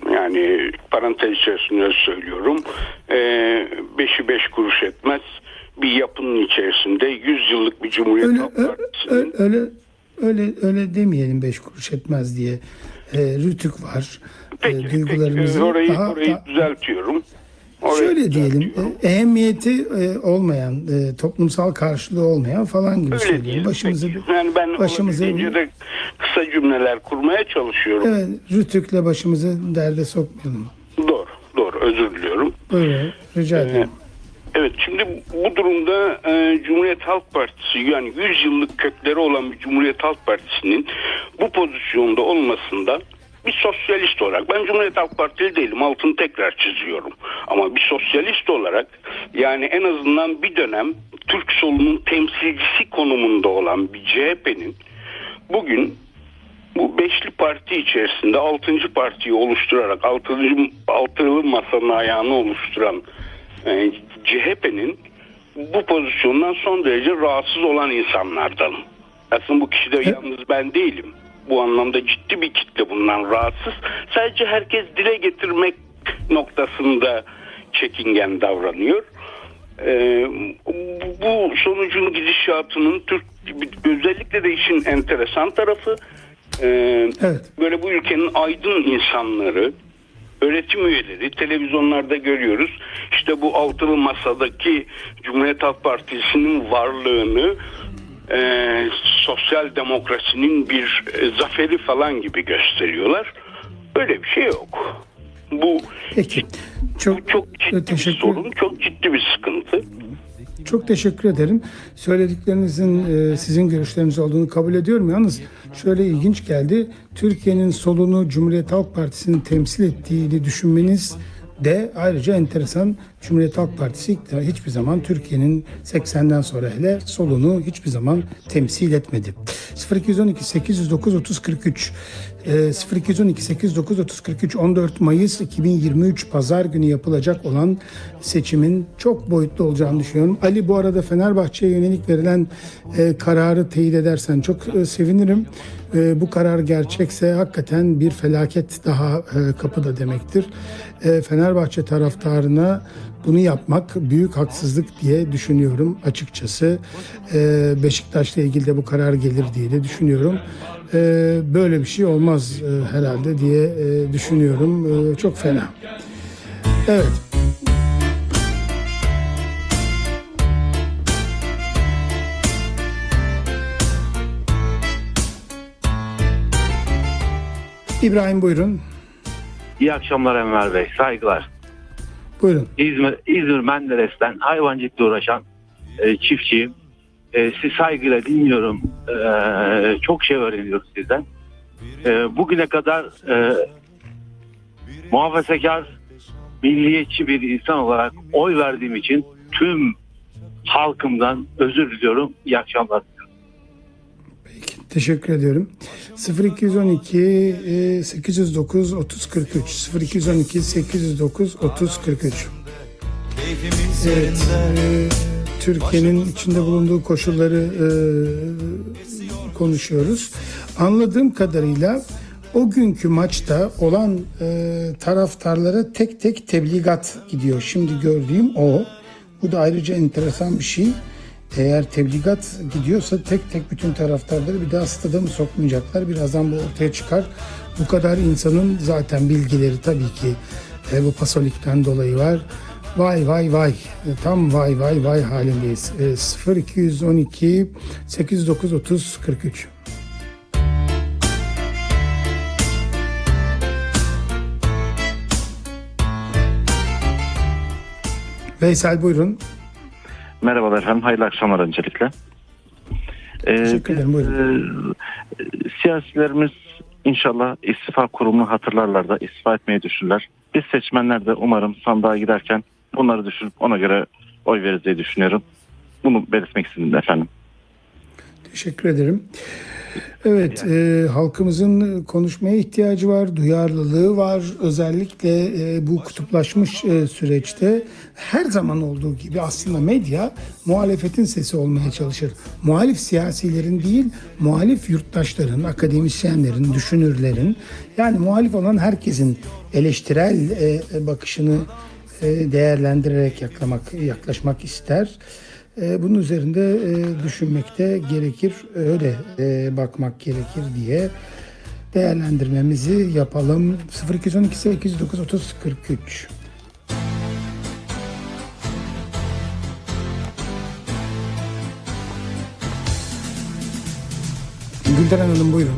Yani parantez içerisinde söylüyorum. Ee, beşi beş kuruş etmez. Bir yapının içerisinde yüz yıllık bir Cumhuriyet Öyle, Halk ö- Partisi'nin... ö- öyle, öyle, öyle demeyelim beş kuruş etmez diye. E, Rütük var. Peki, e, duygularımızı peki orayı, daha, orayı daha- düzeltiyorum. Orayı Şöyle diyelim, düzeltiyorum. e, ehemmiyeti e, olmayan, e, toplumsal karşılığı olmayan falan gibi Öyle söylüyorum. diyelim. Başımızı Peki. Yani ben başımızı olabildiğince de kısa cümleler kurmaya çalışıyorum. evet, Rütük'le başımızı derde sokmayalım. Doğru, doğru. Özür diliyorum. Buyurun, rica ederim. Evet, şimdi bu durumda e, Cumhuriyet Halk Partisi, yani yüz yıllık kökleri olan bir Cumhuriyet Halk Partisi'nin bu pozisyonda olmasında bir sosyalist olarak, ben Cumhuriyet Halk Partili değilim, altını tekrar çiziyorum. Ama bir sosyalist olarak, yani en azından bir dönem Türk solunun temsilcisi konumunda olan bir C H P'nin bugün bu beşli parti içerisinde altıncı partiyi oluşturarak altıncı altılı masanın ayağını oluşturan e, C H P'nin bu pozisyondan son derece rahatsız olan insanlardanım. Aslında bu kişi de yalnız ben değilim. Bu anlamda ciddi bir kitle bundan rahatsız. Sadece herkes dile getirmek noktasında çekingen davranıyor. Ee, bu sonucun gidişatının Türk, özellikle de işin enteresan tarafı e, evet. böyle bu ülkenin aydın insanları, öğretim üyeleri, televizyonlarda görüyoruz. İşte bu altılı masadaki Cumhuriyet Halk Partisi'nin varlığını e, sosyal demokrasinin bir e, zaferi falan gibi gösteriyorlar. Öyle bir şey yok. Bu Peki. Çok, bu çok ciddi bir sorun, çok ciddi bir sıkıntı. Çok teşekkür ederim. Söylediklerinizin e, sizin görüşleriniz olduğunu kabul ediyorum. Yalnız şöyle ilginç geldi. Türkiye'nin solunu Cumhuriyet Halk Partisi'nin temsil ettiğini düşünmeniz de ayrıca enteresan. Cumhuriyet Halk Partisi hiçbir zaman Türkiye'nin seksenden sonra hele solunu hiçbir zaman temsil etmedi. sıfır iki on iki sekiz yüz dokuz otuz kırk üç sıfır iki on iki sekiz yüz dokuz otuz kırk üç on dört Mayıs iki bin yirmi üç Pazar günü yapılacak olan seçimin çok boyutlu olacağını düşünüyorum. Ali, bu arada Fenerbahçe'ye yönelik verilen e, kararı teyit edersen çok e, sevinirim. E, bu karar gerçekse hakikaten bir felaket daha e, kapıda demektir. E, Fenerbahçe taraftarına bunu yapmak büyük haksızlık diye düşünüyorum açıkçası. E, Beşiktaş'la ilgili de bu karar gelir diye de düşünüyorum. E, böyle bir şey olmaz e, herhalde diye e, düşünüyorum. E, çok fena. Evet. İbrahim, buyurun. İyi akşamlar Enver Bey, saygılar. Buyurun. İzmir, İzmir Menderes'ten hayvancılıkla uğraşan e, çiftçiyim. E, sizi saygıyla dinliyorum. E, çok şey öğreniyoruz sizden. E, bugüne kadar e, muhafazakar, milliyetçi bir insan olarak oy verdiğim için tüm halkımdan özür diliyorum. İyi akşamlar. Teşekkür ediyorum. sıfır iki on iki sekiz yüz dokuz otuz kırk üç sıfır iki on iki sekiz yüz dokuz otuz kırk üç. Evet, e, Türkiye'nin içinde bulunduğu koşulları e, konuşuyoruz. Anladığım kadarıyla o günkü maçta olan e, taraftarlara tek tek tebligat gidiyor. Şimdi gördüğüm o. Bu da ayrıca enteresan bir şey. Eğer tebligat gidiyorsa tek tek bütün taraftarları bir daha stada mı sokmayacaklar? Birazdan bu ortaya çıkar. Bu kadar insanın zaten bilgileri tabii ki e, bu Pasolik'ten dolayı var. Vay vay vay. E, tam vay vay vay halindeyiz. E, sıfır iki on iki sekiz yüz dokuz otuz kırk üç. Veysel, buyurun. Merhabalar efendim, hayırlı akşamlar öncelikle. Ee, Teşekkür ederim, buyurun. E, siyasilerimiz inşallah istifa kurumunu hatırlarlar da istifa etmeyi düşünürler. Biz seçmenler de umarım sandığa giderken bunları düşünüp ona göre oy veririz diye düşünüyorum. Bunu belirtmek istedim efendim. Teşekkür ederim. Evet, e, halkımızın konuşmaya ihtiyacı var, duyarlılığı var. Özellikle e, bu kutuplaşmış e, süreçte her zaman olduğu gibi aslında medya muhalefetin sesi olmaya çalışır. Muhalif siyasilerin değil, muhalif yurttaşların, akademisyenlerin, düşünürlerin, yani muhalif olan herkesin eleştirel e, bakışını e, değerlendirerek yaklamak, yaklaşmak ister. Bunun üzerinde düşünmekte gerekir, öyle bakmak gerekir diye değerlendirmemizi yapalım. sıfır iki on iki sekiz yüz dokuz otuz kırk üç. Gülden Hanım buyurun.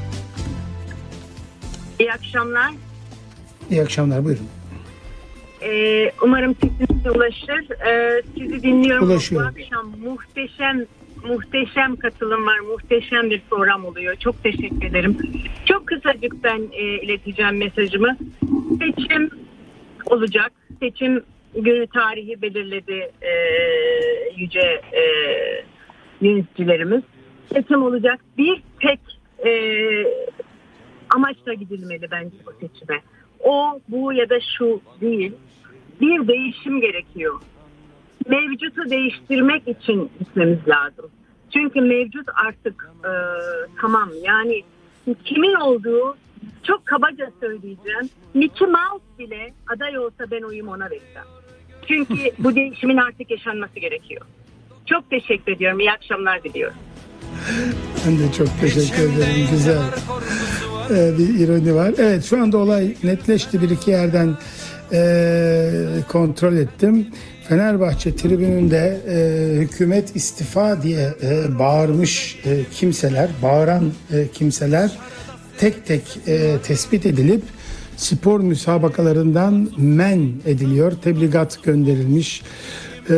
İyi akşamlar. İyi akşamlar, buyurun. Ee, umarım sesinize ulaşır. Ee, sizi dinliyorum. Ulaşıyor. Bu akşam muhteşem muhteşem katılım var. Muhteşem bir program oluyor. Çok teşekkür ederim. Çok kısacık ben e, ileteceğim mesajımı. Seçim olacak. Seçim günü tarihi belirledi e, yüce e, yöneticilerimiz. Seçim olacak. Bir tek e, amaçla gidilmeli bence bu seçime. O, bu ya da şu değil. Bir değişim gerekiyor. Mevcutu değiştirmek için gitmemiz lazım. Çünkü mevcut artık e, tamam. Yani kimin olduğu çok kabaca söyleyeceğim. Mickey Mouse bile aday olsa ben oyumu ona vereceğim. Çünkü bu değişimin artık yaşanması gerekiyor. Çok teşekkür ediyorum. İyi akşamlar diliyorum. Ben de çok teşekkür ederim. Güzel ee, bir ironi var. Evet, şu anda olay netleşti. Bir iki yerden e, kontrol ettim. Fenerbahçe tribününde e, hükümet istifa diye e, bağırmış e, kimseler, bağıran e, kimseler tek tek e, tespit edilip spor müsabakalarından men ediliyor. Tebligat gönderilmiş. E,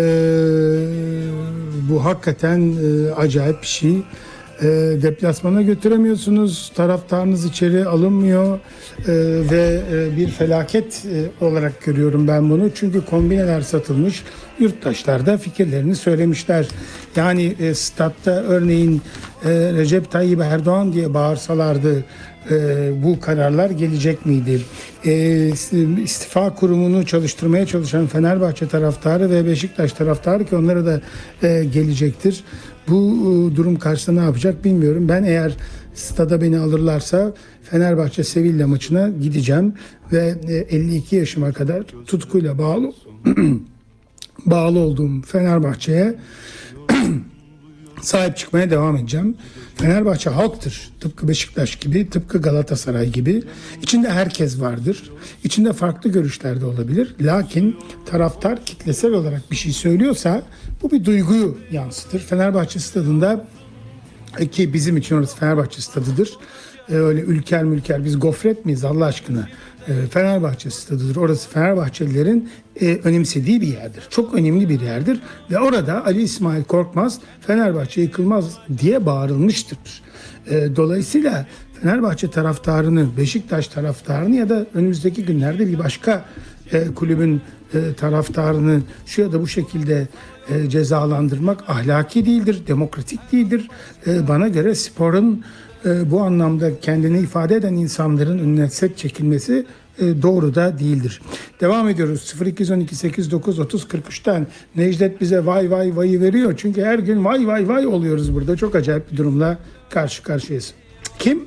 bu hakikaten e, acayip bir şey. E, deplasmana götüremiyorsunuz, taraftarınız içeri alınmıyor e, ve e, bir felaket e, olarak görüyorum ben bunu. Çünkü kombineler satılmış, yurttaşlar da fikirlerini söylemişler. Yani e, statta örneğin e, Recep Tayyip Erdoğan diye bağırsalardı, e, bu kararlar gelecek miydi? E, istifa kurumunu çalıştırmaya çalışan Fenerbahçe taraftarı ve Beşiktaş taraftarı, ki onlara da e, gelecektir. Bu e, durum karşısında ne yapacak bilmiyorum. Ben eğer stada beni alırlarsa Fenerbahçe Sevilla maçına gideceğim ve e, elli iki yaşıma kadar tutkuyla bağlı bağlı olduğum Fenerbahçe'ye sahip çıkmaya devam edeceğim. Fenerbahçe halktır. Tıpkı Beşiktaş gibi, tıpkı Galatasaray gibi. İçinde herkes vardır. İçinde farklı görüşler de olabilir. Lakin taraftar kitlesel olarak bir şey söylüyorsa bu bir duyguyu yansıtır. Fenerbahçe stadında, ki bizim için orası Fenerbahçe stadıdır. Öyle ülker mülker biz gofret miyiz Allah aşkına? Fenerbahçe stadıdır. Orası Fenerbahçelilerin e, önemsediği bir yerdir. Çok önemli bir yerdir. Ve orada Ali İsmail Korkmaz Fenerbahçe yıkılmaz diye bağırılmıştır. E, dolayısıyla Fenerbahçe taraftarını, Beşiktaş taraftarını ya da önümüzdeki günlerde bir başka e, kulübün e, taraftarını şu ya da bu şekilde e, cezalandırmak ahlaki değildir, demokratik değildir. E, bana göre sporun bu anlamda kendini ifade eden insanların önüne set çekilmesi doğru da değildir. Devam ediyoruz. sıfır iki on iki sekiz dokuz otuz kırk üçten Necdet bize vay vay vayı veriyor. Çünkü her gün vay vay vay oluyoruz burada. Çok acayip bir durumla karşı karşıyayız. Kim?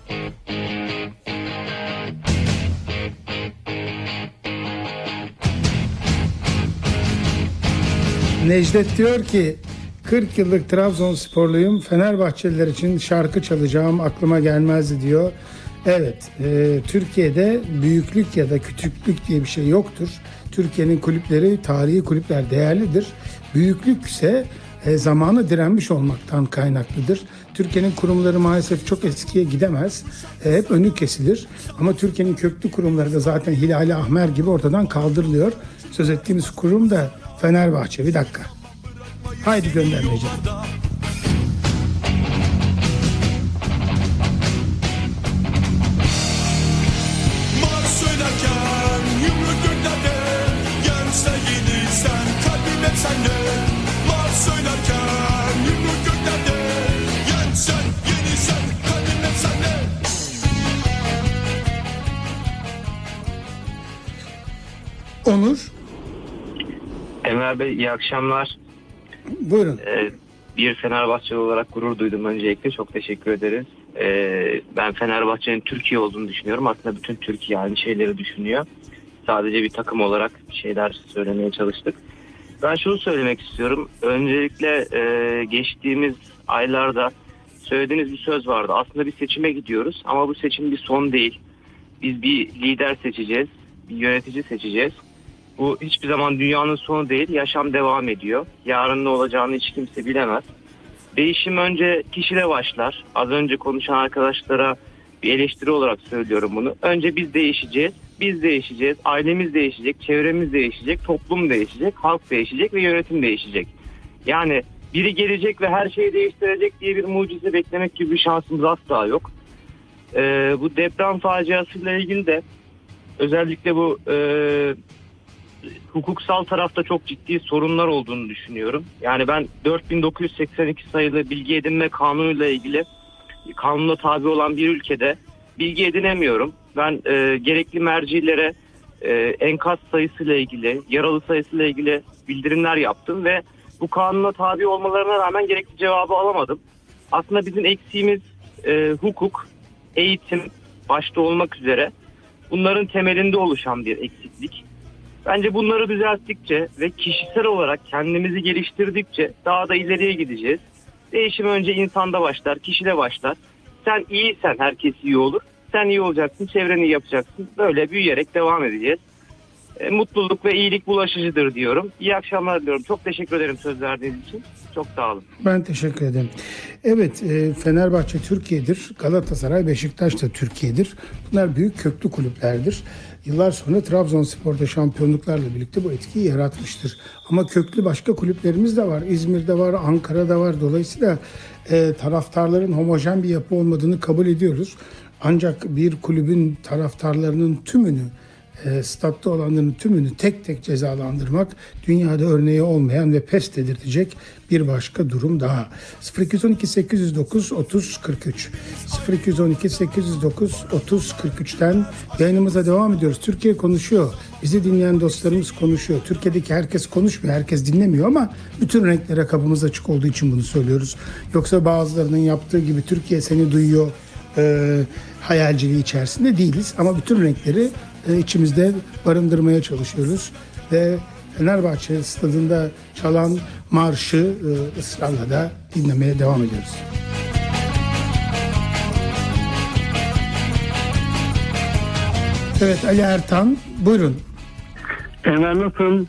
Necdet diyor ki kırk yıllık Trabzonsporluyum. Fenerbahçeliler için şarkı çalacağım aklıma gelmezdi diyor. Evet, e, Türkiye'de büyüklük ya da küçüklük diye bir şey yoktur. Türkiye'nin kulüpleri, tarihi kulüpler değerlidir. Büyüklük ise e, zamanı direnmiş olmaktan kaynaklıdır. Türkiye'nin kurumları maalesef çok eskiye gidemez. E, hep önü kesilir. Ama Türkiye'nin köklü kurumları da zaten Hilali Ahmer gibi ortadan kaldırılıyor. Söz ettiğimiz kurum da Fenerbahçe. Bir dakika. Haydi göndermeyeceğim. Mar söylerken yumruk göklerde, gelse gidersen kalbim hep sende. Mar söylerken yumruk göklerde, Onur. Enver Bey iyi akşamlar. Buyurun. Ee, bir Fenerbahçeli olarak gurur duydum öncelikle. Çok teşekkür ederiz. Ee, ben Fenerbahçe'nin Türkiye olduğunu düşünüyorum. Aslında bütün Türkiye aynı şeyleri düşünüyor. Sadece bir takım olarak bir şeyler söylemeye çalıştık. Ben şunu söylemek istiyorum. Öncelikle e, geçtiğimiz aylarda söylediğiniz bir söz vardı. Aslında bir seçime gidiyoruz ama bu seçim bir son değil. Biz bir lider seçeceğiz, bir yönetici seçeceğiz. Bu hiçbir zaman dünyanın sonu değil, yaşam devam ediyor. Yarın ne olacağını hiç kimse bilemez. Değişim önce kişiyle başlar. Az önce konuşan arkadaşlara bir eleştiri olarak söylüyorum bunu. Önce biz değişeceğiz, biz değişeceğiz, ailemiz değişecek, çevremiz değişecek, toplum değişecek, halk değişecek ve yönetim değişecek. Yani biri gelecek ve her şeyi değiştirecek diye bir mucize beklemek gibi bir şansımız asla yok. Ee, bu deprem faciasıyla ilgili de özellikle bu e, hukuksal tarafta çok ciddi sorunlar olduğunu düşünüyorum. Yani ben dört bin dokuz yüz seksen iki sayılı bilgi edinme kanunuyla ilgili kanuna tabi olan bir ülkede bilgi edinemiyorum. Ben e, gerekli mercilere e, enkaz sayısıyla ilgili, yaralı sayısıyla ilgili bildirimler yaptım ve bu kanuna tabi olmalarına rağmen gerekli cevabı alamadım. Aslında bizim eksiğimiz e, hukuk, eğitim başta olmak üzere bunların temelinde oluşan bir eksiklik. Bence bunları düzelttikçe ve kişisel olarak kendimizi geliştirdikçe daha da ileriye gideceğiz. Değişim önce insanda başlar, kişide başlar. Sen iyiysen herkes iyi olur. Sen iyi olacaksın, çevreni iyi yapacaksın. Böyle büyüyerek devam edeceğiz. E, mutluluk ve iyilik bulaşıcıdır diyorum. İyi akşamlar diliyorum. Çok teşekkür ederim söz verdiğiniz için. Çok sağ olun. Ben teşekkür ederim. Evet, e, Fenerbahçe Türkiye'dir. Galatasaray, Beşiktaş da Türkiye'dir. Bunlar büyük köklü kulüplerdir. Yıllar sonra Trabzonspor'da şampiyonluklarla birlikte bu etkiyi yaratmıştır. Ama köklü başka kulüplerimiz de var. İzmir'de var, Ankara'da var. Dolayısıyla e, taraftarların homojen bir yapı olmadığını kabul ediyoruz. Ancak bir kulübün taraftarlarının tümünü, e, statta olanların tümünü tek tek cezalandırmak dünyada örneği olmayan ve pes dedirtecek bir başka durum daha. sıfır iki on iki sekiz yüz dokuz otuz kırk üç sıfır iki on iki sekiz yüz dokuz otuz kırk üçten yayınımıza devam ediyoruz. Türkiye konuşuyor. Bizi dinleyen dostlarımız konuşuyor. Türkiye'deki herkes konuşmuyor, herkes dinlemiyor ama bütün renklere kapımız açık olduğu için bunu söylüyoruz. Yoksa bazılarının yaptığı gibi Türkiye seni duyuyor e, hayalciliği içerisinde değiliz. Ama bütün renkleri e, içimizde barındırmaya çalışıyoruz. Ve Fenerbahçe stadında çalan marşı e, ısrarla da dinlemeye devam ediyoruz. Evet, Ali Ertan, buyurun. Enver nasılsın?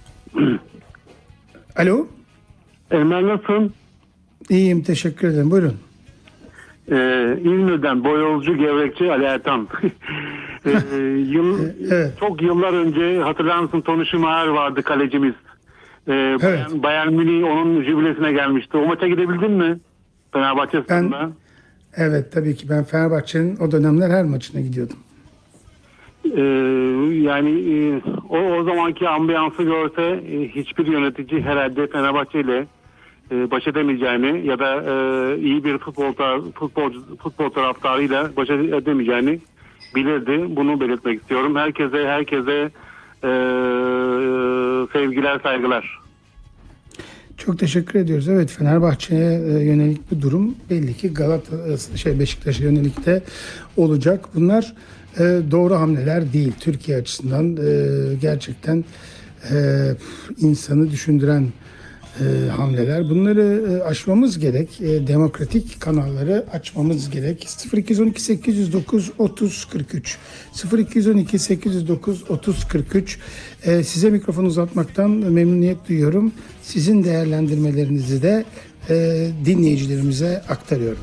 Alo. Enver nasılsın? İyiyim, teşekkür ederim. Buyurun. Ee, İzmir'den boyolcu gevrekçi Ali Ertan. ee, yıl, evet. Çok yıllar önce hatırlar mısın Tony Schumacher vardı kalecimiz. Ee, evet. Bayern, Bayern Münih onun jübilesine gelmişti. O maça gidebildin mi? Fenerbahçe stadında. Evet, tabii ki ben Fenerbahçe'nin o dönemler her maçına gidiyordum. Ee, yani e, o o zamanki ambiyansı görse e, hiçbir yönetici herhalde Fenerbahçe ile e, baş edemeyeceğini ya da e, iyi bir futbol futbol futbol taraftarıyla baş edemeyeceğini bilirdi. Bunu belirtmek istiyorum. Herkese herkese e, sevgiler, saygılar. Çok teşekkür ediyoruz. Evet, Fenerbahçe'ye yönelik bu durum belli ki Galata şey Beşiktaş'a yönelik de olacak. Bunlar e, doğru hamleler değil. Türkiye açısından e, gerçekten e, insanı düşündüren e, hamleler. Bunları e, aşmamız gerek. E, demokratik kanalları açmamız gerek. sıfır iki on iki sekiz yüz dokuz otuz kırk üç sıfır iki on iki sekiz yüz dokuz otuz kırk üç e, size mikrofon uzatmaktan memnuniyet duyuyorum. Sizin değerlendirmelerinizi de e, dinleyicilerimize aktarıyorum.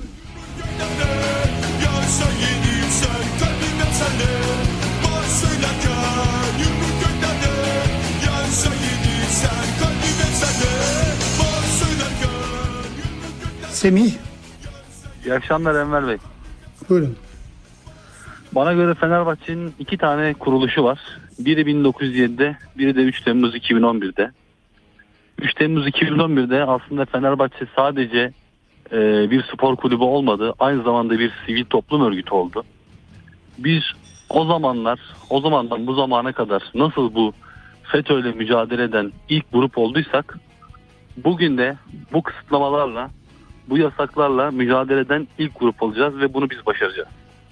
Semih. İyi akşamlar Enver Bey. Buyurun. Bana göre Fenerbahçe'nin iki tane kuruluşu var. Biri bin dokuz yüz yedide, biri de üç Temmuz iki bin on birde. üç Temmuz iki bin on birde aslında Fenerbahçe sadece e, bir spor kulübü olmadı. Aynı zamanda bir sivil toplum örgütü oldu. Biz o zamanlar, o zamandan bu zamana kadar nasıl bu FETÖ'yle mücadele eden ilk grup olduysak, bugün de bu kısıtlamalarla, bu yasaklarla mücadele eden ilk grup olacağız ve bunu biz başaracağız.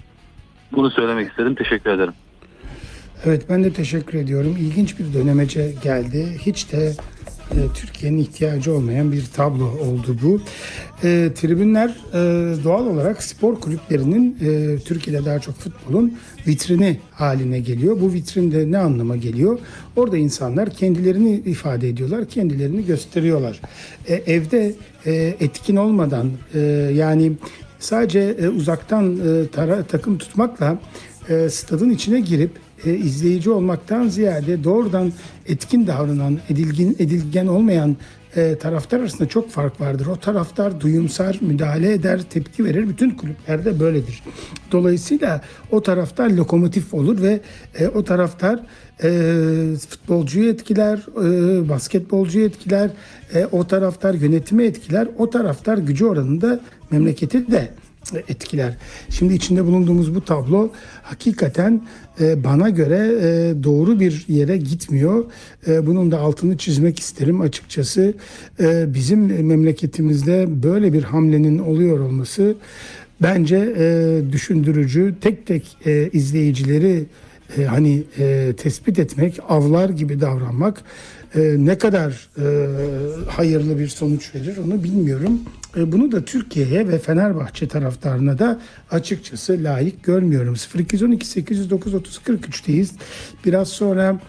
Bunu söylemek istedim. Teşekkür ederim. Evet, ben de teşekkür ediyorum. İlginç bir dönemece geldi. Hiç de e, Türkiye'nin ihtiyacı olmayan bir tablo oldu bu. E, tribünler e, doğal olarak spor kulüplerinin, e, Türkiye'de daha çok futbolun vitrini haline geliyor. Bu vitrinde ne anlama geliyor? Orada insanlar kendilerini ifade ediyorlar, kendilerini gösteriyorlar. E, evde e, etkin olmadan, e, yani sadece e, uzaktan e, tara, takım tutmakla e, stadın içine girip e, izleyici olmaktan ziyade doğrudan etkin davranan, edilgin, edilgen olmayan e, taraftar arasında çok fark vardır. O taraftar duyumsar, müdahale eder, tepki verir. Bütün kulüplerde böyledir. Dolayısıyla o taraftar lokomotif olur ve e, o taraftar e, futbolcuyu etkiler, e, basketbolcuyu etkiler, e, o taraftar yönetimi etkiler, o taraftar gücü oranında memleketi de etkiler. Şimdi içinde bulunduğumuz bu tablo hakikaten e, bana göre e, doğru bir yere gitmiyor. E, bunun da altını çizmek isterim açıkçası. E, bizim memleketimizde böyle bir hamlenin oluyor olması bence e, düşündürücü. Tek tek e, izleyicileri e, hani e, tespit etmek, avlar gibi davranmak e, ne kadar e, hayırlı bir sonuç verir onu bilmiyorum. E, bunu da Türkiye'ye ve Fenerbahçe taraftarına da açıkçası layık görmüyorum. sıfır iki on iki sekiz yüz dokuz otuz kırk üç'teyiz. Biraz sonra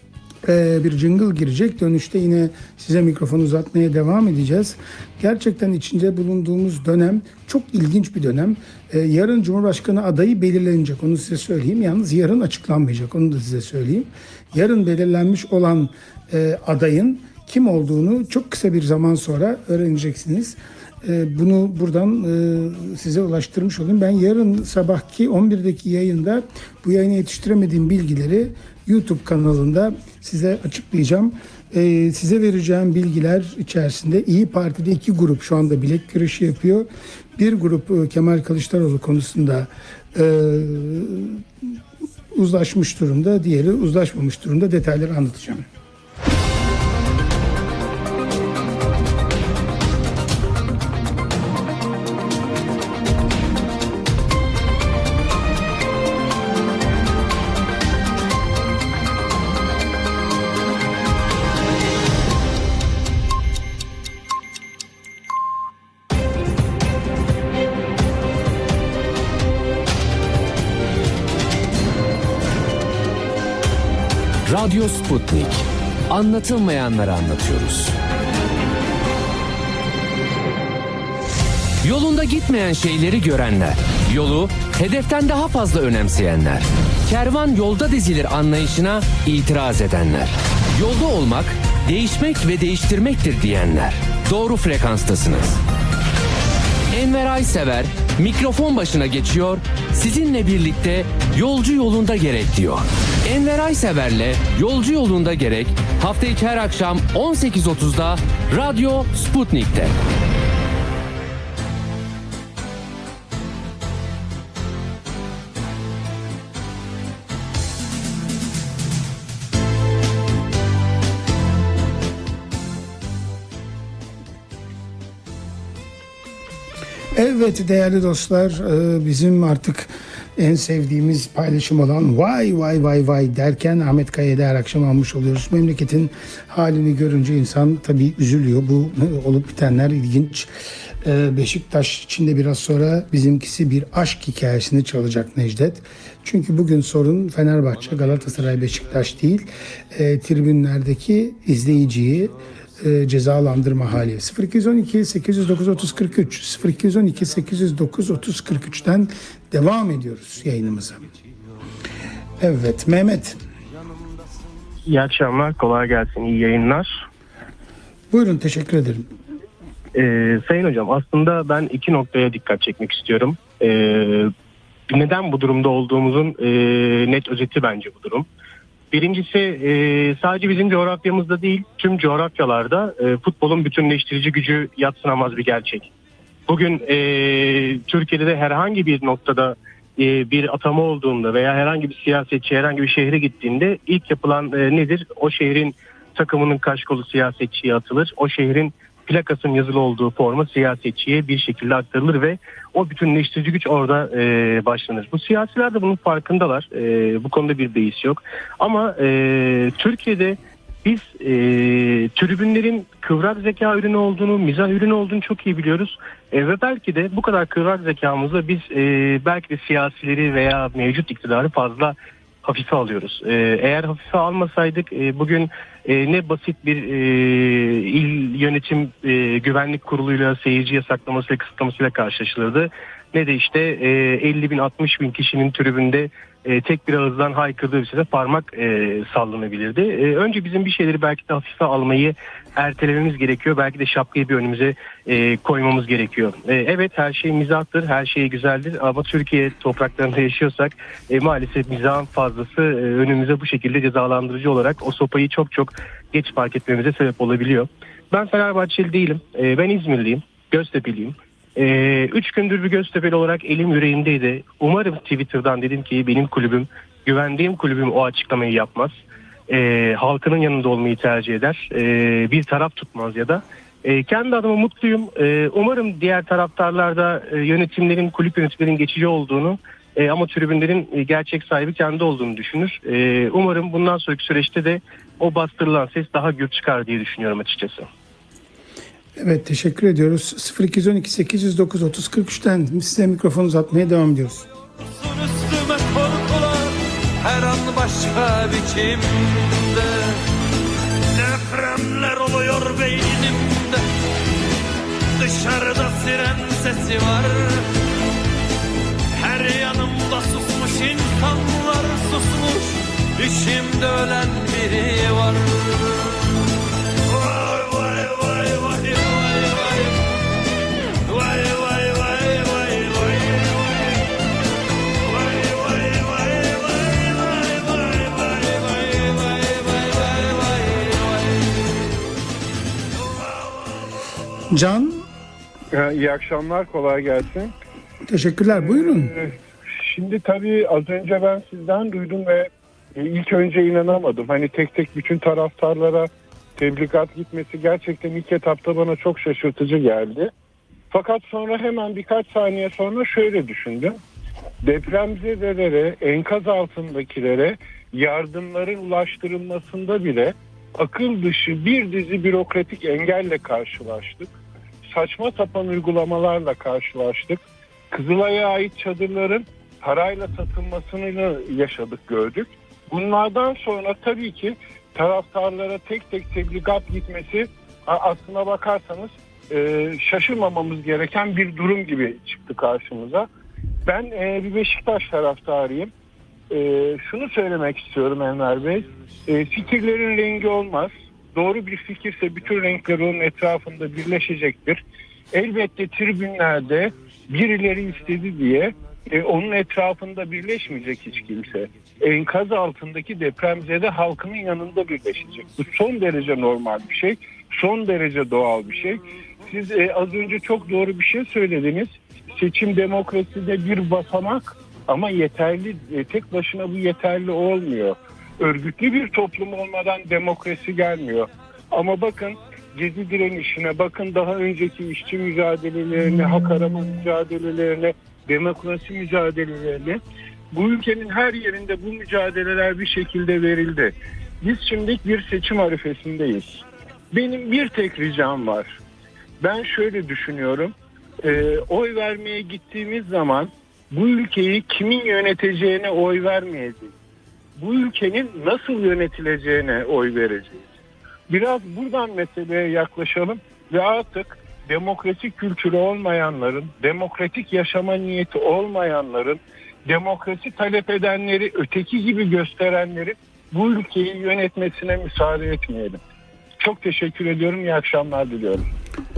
e, bir jingle girecek. Dönüşte yine size mikrofon uzatmaya devam edeceğiz. Gerçekten içinde bulunduğumuz dönem çok ilginç bir dönem. E, yarın Cumhurbaşkanı adayı belirlenecek. Onu size söyleyeyim. Yalnız yarın açıklanmayacak. Onu da size söyleyeyim. Yarın belirlenmiş olan e, adayın kim olduğunu çok kısa bir zaman sonra öğreneceksiniz. Bunu buradan size ulaştırmış olayım. Ben yarın sabahki on bir'deki yayında bu yayına yetiştiremediğim bilgileri YouTube kanalında size açıklayacağım. Size vereceğim bilgiler içerisinde İyi Parti'de iki grup şu anda bilek güreşi yapıyor. Bir grup Kemal Kılıçdaroğlu konusunda uzlaşmış durumda, diğeri uzlaşmamış durumda. Detayları anlatacağım. Radyo Sputnik. Anlatılmayanları anlatıyoruz. Yolunda gitmeyen şeyleri görenler, yolu hedeften daha fazla önemseyenler, kervan yolda dizilir anlayışına itiraz edenler, yolda olmak, değişmek ve değiştirmektir diyenler. Doğru frekanstasınız. Enver Aysever mikrofon başına geçiyor, sizinle birlikte yolcu yolunda gerek diyor. Enver Aysever'le Yolcu Yolunda Gerek hafta içi her akşam on sekiz otuz'da Radyo Sputnik'te. Evet değerli dostlar, bizim artık en sevdiğimiz paylaşım olan vay vay vay vay derken Ahmet Kaya'yı her akşam almış oluyoruz. Memleketin halini görünce insan tabii üzülüyor. Bu olup bitenler ilginç. Beşiktaş için de biraz sonra bizimkisi bir aşk hikayesini çalacak Necdet. Çünkü bugün sorun Fenerbahçe, Galatasaray, Beşiktaş değil. E, tribünlerdeki izleyiciyi e, cezalandırma hali. sıfır iki on iki sekiz yüz dokuz otuz kırk üç sıfır iki on iki sekiz yüz dokuz otuz kırk üç'ten devam ediyoruz yayınımıza. Evet Mehmet. İyi akşamlar, kolay gelsin, iyi yayınlar. Buyurun, teşekkür ederim. Ee, Sayın Hocam, aslında ben iki noktaya dikkat çekmek istiyorum. Ee, neden bu durumda olduğumuzun e, net özeti bence bu durum. Birincisi e, sadece bizim coğrafyamızda değil, tüm coğrafyalarda e, futbolun bütünleştirici gücü yadsınamaz bir gerçek. Bugün e, Türkiye'de de herhangi bir noktada e, bir atama olduğunda veya herhangi bir siyasetçi herhangi bir şehre gittiğinde ilk yapılan e, nedir? O şehrin takımının kaşkolu siyasetçiye atılır. O şehrin plakasının yazılı olduğu forma siyasetçiye bir şekilde aktarılır ve o bütünleştirici güç orada e, başlanır. Bu siyasiler de bunun farkındalar. E, bu konuda bir beis yok. Ama e, Türkiye'de biz e, tribünlerin kıvrak zeka ürünü olduğunu, mizah ürünü olduğunu çok iyi biliyoruz. E, ve belki de bu kadar kıvrak zekamızla biz e, belki de siyasileri veya mevcut iktidarı fazla hafife alıyoruz. E, eğer hafife almasaydık e, bugün e, ne basit bir e, il yönetim e, güvenlik kuruluyla seyirci yasaklaması ve kısıtlamasıyla karşılaşılırdı. Ne de işte e, elli bin altmış bin kişinin tribünde e, tek bir ağızdan haykırdığı bir sese parmak e, sallanabilirdi. E, önce bizim bir şeyleri belki de hafife almayı ertelememiz gerekiyor. Belki de şapkayı bir önümüze e, koymamız gerekiyor. E, evet her şey mizahtır, her şey güzeldir ama Türkiye topraklarında yaşıyorsak e, maalesef mizahın fazlası e, önümüze bu şekilde cezalandırıcı olarak o sopayı çok çok geç fark etmemize sebep olabiliyor. Ben Fenerbahçeli değilim. E, ben İzmirliyim, Göztepe'liyim. Ee, üç gündür bir Göztepe'li olarak elim yüreğimdeydi. Umarım Twitter'dan dedim ki benim kulübüm, güvendiğim kulübüm o açıklamayı yapmaz. Ee, halkının yanında olmayı tercih eder. Ee, bir taraf tutmaz ya da. Ee, kendi adıma mutluyum. Ee, umarım diğer taraftarlar da e, yönetimlerin, kulüp yönetimlerin geçici olduğunu e, ama tribünlerin e, gerçek sahibi kendi olduğunu düşünür. E, umarım bundan sonraki süreçte de o bastırılan ses daha gür çıkar diye düşünüyorum açıkçası. Evet, teşekkür ediyoruz. sıfır iki on iki sekiz yüz dokuz otuz kırk üçten size mikrofonu uzatmaya devam ediyoruz. Üstüme korkular her an başka biçimde. Depremler oluyor beynimde. Dışarıda siren sesi var. Her yanımda susmuş insanlar susmuş. İçimde ölen biri var. Can. İyi akşamlar, kolay gelsin. Teşekkürler, buyurun. Ee, şimdi tabii az önce ben sizden duydum ve ilk önce inanamadım. Hani tek tek bütün taraftarlara tebligat gitmesi gerçekten ilk etapta bana çok şaşırtıcı geldi. Fakat sonra hemen birkaç saniye sonra şöyle düşündüm. Depremzedelere, enkaz altındakilere yardımların ulaştırılmasında bile akıl dışı bir dizi bürokratik engelle karşılaştık. Saçma sapan uygulamalarla karşılaştık. Kızılay'a ait çadırların parayla satılmasını yaşadık, gördük. Bunlardan sonra tabii ki taraftarlara tek tek tebligat gitmesi aslına bakarsanız e, şaşırmamamız gereken bir durum gibi çıktı karşımıza. Ben e, bir Beşiktaş taraftarıyım. E, şunu söylemek istiyorum Enver Bey. E, fikirlerin rengi olmaz. Doğru bir fikirse bütün renkler onun etrafında birleşecektir. Elbette tribünlerde birileri istedi diye e, onun etrafında birleşmeyecek hiç kimse. Enkaz altındaki depremzede halkının yanında birleşecek. Bu son derece normal bir şey. Son derece doğal bir şey. Siz e, az önce çok doğru bir şey söylediniz. Seçim demokraside bir basamak ama yeterli, e, tek başına bu yeterli olmuyor. Örgütlü bir toplum olmadan demokrasi gelmiyor. Ama bakın Gezi direnişine, bakın daha önceki işçi mücadelelerine, hak arama mücadelelerine, demokrasi mücadelelerine. Bu ülkenin her yerinde bu mücadeleler bir şekilde verildi. Biz şimdi bir seçim arifesindeyiz. Benim bir tek ricam var. Ben şöyle düşünüyorum. E, oy vermeye gittiğimiz zaman bu ülkeyi kimin yöneteceğine oy vermeyeceğiz. Bu ülkenin nasıl yönetileceğine oy vereceğiz. Biraz buradan meseleye yaklaşalım ve artık demokratik kültürü olmayanların, demokratik yaşama niyeti olmayanların, demokrasi talep edenleri öteki gibi gösterenleri bu ülkeyi yönetmesine müsaade etmeyelim. Çok teşekkür ediyorum. İyi akşamlar diliyorum.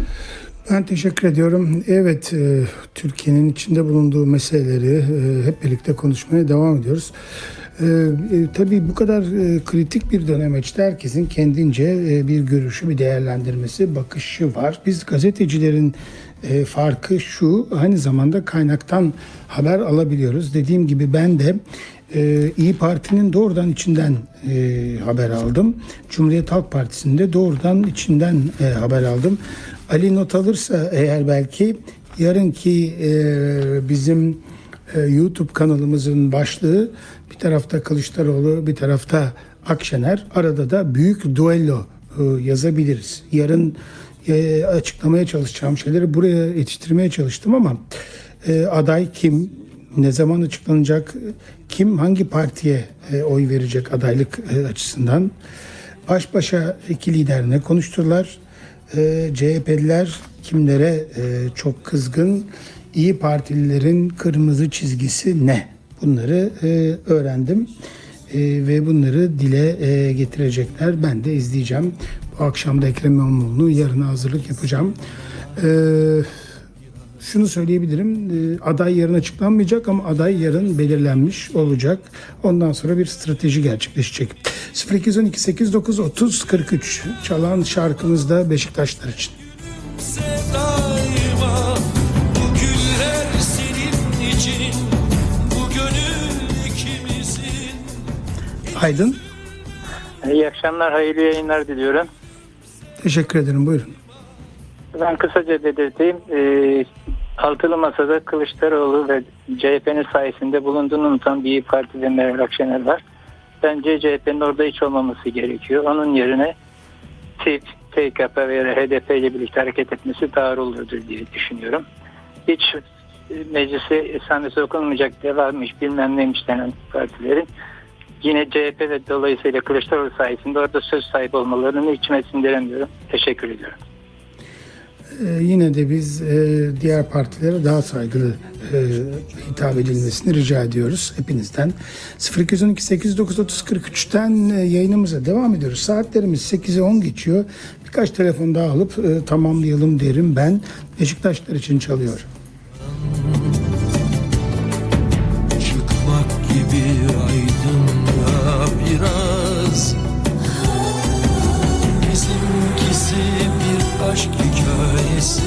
Ben teşekkür ediyorum. Evet, e, Türkiye'nin içinde bulunduğu meseleleri e, hep birlikte konuşmaya devam ediyoruz. E, e, tabii bu kadar e, kritik bir dönemeçte herkesin kendince e, bir görüşü, bir değerlendirmesi, bakışı var. Biz gazetecilerin E, farkı şu, aynı zamanda kaynaktan haber alabiliyoruz. Dediğim gibi ben de e, İyi Parti'nin doğrudan içinden e, haber aldım. Cumhuriyet Halk Partisi'nde doğrudan içinden e, haber aldım. Ali not alırsa eğer belki yarınki e, bizim e, YouTube kanalımızın başlığı, bir tarafta Kılıçdaroğlu, bir tarafta Akşener, arada da büyük duello e, yazabiliriz. Yarın e, açıklamaya çalışacağım şeyleri buraya yetiştirmeye çalıştım ama e, aday kim, ne zaman açıklanacak, kim hangi partiye e, oy verecek adaylık e, açısından, baş başa iki lider ne konuştular, e, C H P'liler kimlere e, çok kızgın, İyi Partililerin kırmızı çizgisi ne, bunları e, öğrendim. Ee, ve bunları dile e, getirecekler. Ben de izleyeceğim. Bu akşam da Ekrem İmamoğlu'nu, yarına hazırlık yapacağım. Ee, şunu söyleyebilirim. E, aday yarın açıklanmayacak ama aday yarın belirlenmiş olacak. Ondan sonra bir strateji gerçekleşecek. sıfır iki on iki sekiz dokuz otuz kırk üç çalan şarkımız da Beşiktaşlar için. Daima bu güller senin için, bu gönül ikimizin. Aydın. İyi akşamlar, hayırlı yayınlar diliyorum. Teşekkür ederim, buyurun. Ben kısaca belirteyim. E, altılı masada Kılıçdaroğlu ve C H P'nin sayesinde bulunduğunu unutan bir İyi Parti ve Meral Akşener var. Bence C H P'nin orada hiç olmaması gerekiyor. Onun yerine T İP, T K P ve H D P ile birlikte hareket etmesi daha olurdur diye düşünüyorum. Hiç meclise esamesi okunmayacak diye varmış, bilmem neymiş denen partilerin yine C H P ve dolayısıyla Kılıçdaroğlu sayesinde orada söz sahibi olmalarını içime sindiremiyorum. Teşekkür ediyorum. Ee, yine de biz e, diğer partilere daha saygılı e, hitap edilmesini rica ediyoruz hepinizden. sıfır iki on iki sekiz dokuz otuz kırk üçten e, yayınımıza devam ediyoruz. Saatlerimiz sekize on geçiyor. Birkaç telefon daha alıp e, tamamlayalım derim ben. Beşiktaşlar için çalıyor. Çıkmak gibi aydınlığa biraz, bizimkisi bir aşk hikayesi.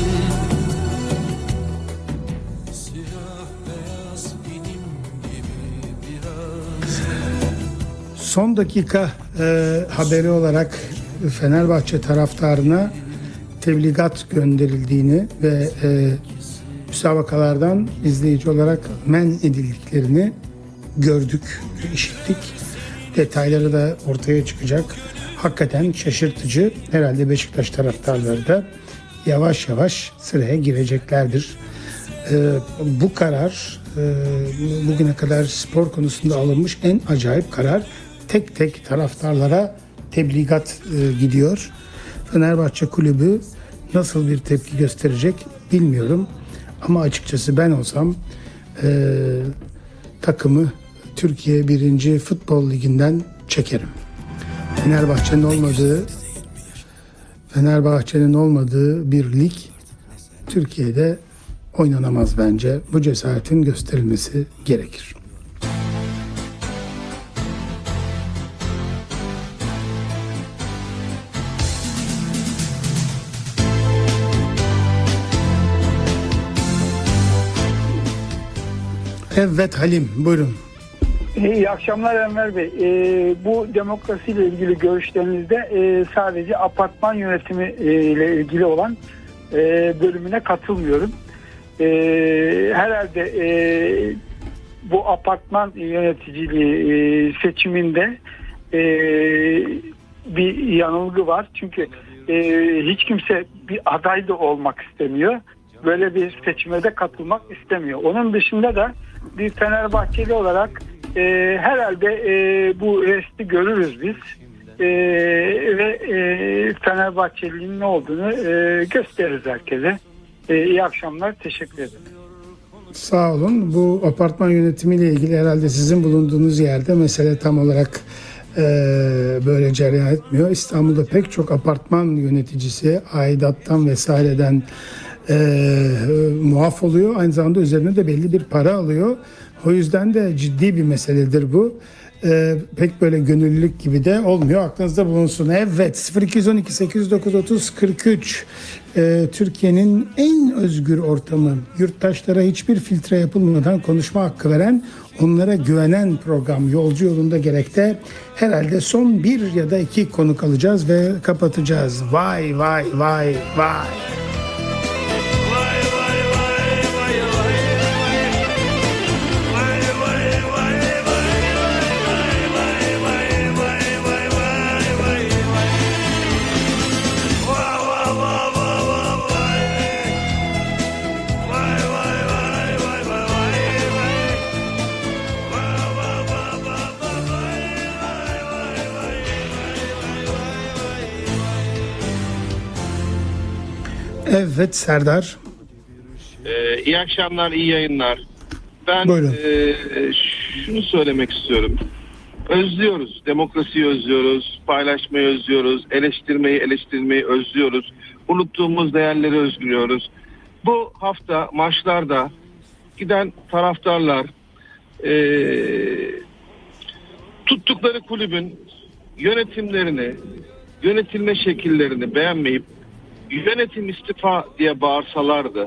Siyah beyaz benim gibi biraz. Son dakika e, haberi olarak Fenerbahçe taraftarına tebligat gönderildiğini ve e, müsabakalardan izleyici olarak men edildiklerini gördük, işittik. Detayları da ortaya çıkacak. Hakikaten şaşırtıcı. Herhalde Beşiktaş taraftarları da yavaş yavaş sıraya gireceklerdir. Ee, bu karar e, bugüne kadar spor konusunda alınmış en acayip karar. Tek tek taraftarlara tebligat e, gidiyor. Fenerbahçe kulübü nasıl bir tepki gösterecek bilmiyorum. Ama açıkçası ben olsam e, takımı Türkiye birinci Futbol Ligi'nden çekerim. Fenerbahçe'nin olmadığı Fenerbahçe'nin olmadığı bir lig Türkiye'de oynanamaz bence. Bu cesaretin gösterilmesi gerekir. Evet Halim, buyurun. İyi akşamlar Enver Bey. Ee, bu demokrasiyle ilgili görüşlerinizde e, sadece apartman yönetimi e, ile ilgili olan e, bölümüne katılmıyorum. E, herhalde e, bu apartman yöneticiliği e, seçiminde e, bir yanılgı var. Çünkü e, hiç kimse bir aday da olmak istemiyor. Böyle bir seçime de katılmak istemiyor. Onun dışında da bir Fenerbahçeli olarak e, herhalde e, bu resti görürüz biz e, ve e, Fenerbahçeli'nin ne olduğunu e, gösteririz herkese. E, iyi akşamlar, teşekkür ederim. Sağ olun. Bu apartman yönetimiyle ilgili herhalde sizin bulunduğunuz yerde mesele tam olarak e, böyle cereyan etmiyor. İstanbul'da pek çok apartman yöneticisi aidattan vesaireden e, muaf oluyor. Aynı zamanda üzerine de belli bir para alıyor. O yüzden de ciddi bir meseledir bu. Ee, pek böyle gönüllülük gibi de olmuyor. Aklınızda bulunsun. Evet, sıfır iki on iki sekiz dokuz otuz kırk üç e, Türkiye'nin en özgür ortamı, yurttaşlara hiçbir filtre yapılmadan konuşma hakkı veren, onlara güvenen program Yolcu Yolunda Gerek'te herhalde son bir ya da iki konuk alacağız ve kapatacağız. Vay vay vay vay. Evet Serdar. Ee, iyi akşamlar, iyi yayınlar. Ben Buyurun. e, şunu söylemek istiyorum. Özlüyoruz, demokrasiyi özlüyoruz, paylaşmayı özlüyoruz, eleştirmeyi eleştirmeyi özlüyoruz. Unuttuğumuz değerleri özlüyoruz. Bu hafta maçlarda giden taraftarlar e, tuttukları kulübün yönetimlerini, yönetilme şekillerini beğenmeyip yönetim istifa diye bağırsalardı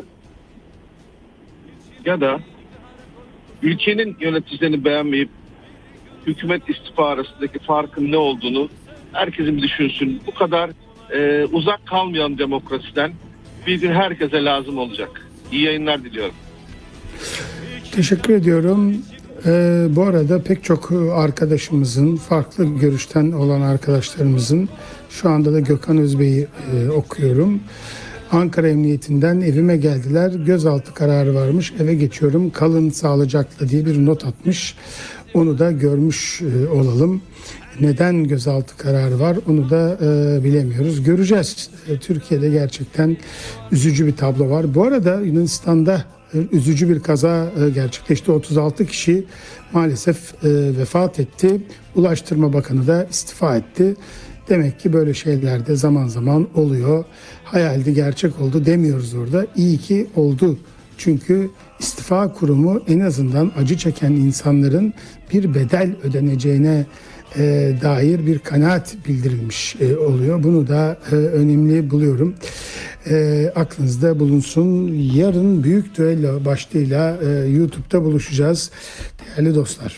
ya da ülkenin yöneticilerini beğenmeyip hükümet istifa arasındaki farkın ne olduğunu herkesin düşünsün. Bu kadar e, uzak kalmayan demokrasiden bir gün herkese lazım olacak. İyi yayınlar diliyorum. Teşekkür ediyorum. Ee, bu arada pek çok arkadaşımızın, farklı görüşten olan arkadaşlarımızın, şu anda da Gökhan Özbey'i e, okuyorum. Ankara Emniyetinden evime geldiler. Gözaltı kararı varmış. Eve geçiyorum. Kalın sağlıcakla diye bir not atmış. Onu da görmüş e, olalım. Neden gözaltı kararı var onu da e, bilemiyoruz. Göreceğiz. E, Türkiye'de gerçekten üzücü bir tablo var. Bu arada Yunanistan'da e, üzücü bir kaza e, gerçekleşti. otuz altı kişi maalesef e, vefat etti. Ulaştırma Bakanı da istifa etti. Demek ki böyle şeyler de zaman zaman oluyor. Hayaldi, gerçek oldu demiyoruz orada. İyi ki oldu. Çünkü istifa kurumu en azından acı çeken insanların bir bedel ödeneceğine e, dair bir kanaat bildirilmiş e, oluyor. Bunu da e, önemli buluyorum. E, aklınızda bulunsun. Yarın büyük düello başlığıyla e, YouTube'da buluşacağız. Değerli dostlar.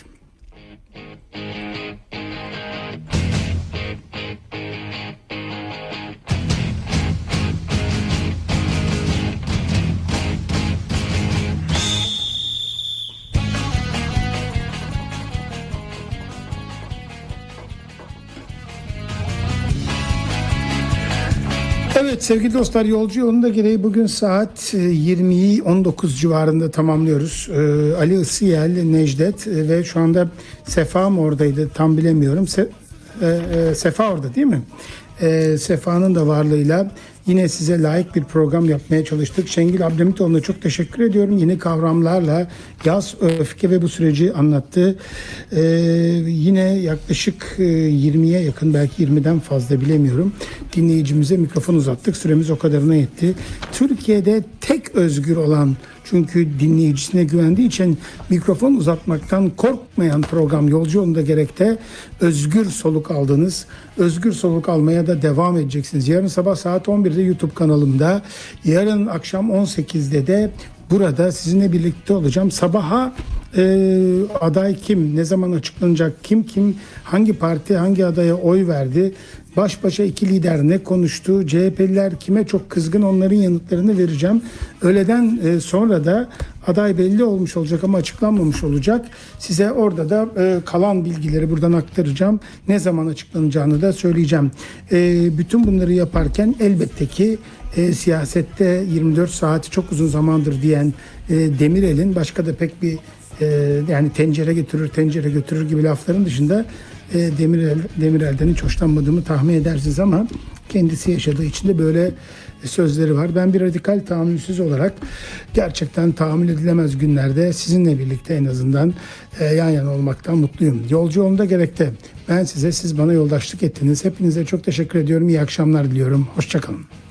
Evet sevgili dostlar, Yolcu Yolunda Gereği bugün saat yirmiyi on dokuz civarında tamamlıyoruz. Ee, Ali Isıyel, Necdet ve şu anda Sefa mı oradaydı tam bilemiyorum. Se- e, e, Sefa orada değil mi? E, Sefa'nın da varlığıyla yine size layık bir program yapmaya çalıştık. Şengül Abdülhamitoğlu'na çok teşekkür ediyorum. Yeni kavramlarla yaz, öfke ve bu süreci anlattı. Ee, yine yaklaşık yirmiye yakın, belki yirmiden fazla bilemiyorum, dinleyicimize mikrofon uzattık. Süremiz o kadarına yetti. Türkiye'de tek özgür olan, çünkü dinleyicisine güvendiği için mikrofon uzatmaktan korkmayan program Yolcu Yolunda Gerek'te özgür soluk aldınız. Özgür soluk almaya da devam edeceksiniz. Yarın sabah saat on birde YouTube kanalımda, yarın akşam on sekizde de burada sizinle birlikte olacağım. Sabaha e, aday kim, ne zaman açıklanacak, kim kim, hangi parti hangi adaya oy verdi, baş başa iki lider ne konuştu, C H P'liler kime çok kızgın, onların yanıtlarını vereceğim. Öğleden e, sonra da aday belli olmuş olacak ama açıklanmamış olacak. Size orada da e, kalan bilgileri buradan aktaracağım. Ne zaman açıklanacağını da söyleyeceğim. E, bütün bunları yaparken elbette ki e, siyasette yirmi dört saati çok uzun zamandır diyen e, Demirel'in başka da pek bir e, yani tencere götürür tencere götürür gibi lafların dışında e, Demirel, Demirel'den hiç hoşlanmadığımı tahmin edersiniz ama kendisi yaşadığı için de böyle sözleri var. Ben bir radikal tahammülsüz olarak gerçekten tahammül edilemez günlerde sizinle birlikte en azından e, yan yana olmaktan mutluyum. Yolcu Yolunda Gerek'te ben size, siz bana yoldaşlık ettiniz. Hepinize çok teşekkür ediyorum. İyi akşamlar diliyorum. Hoşça kalın.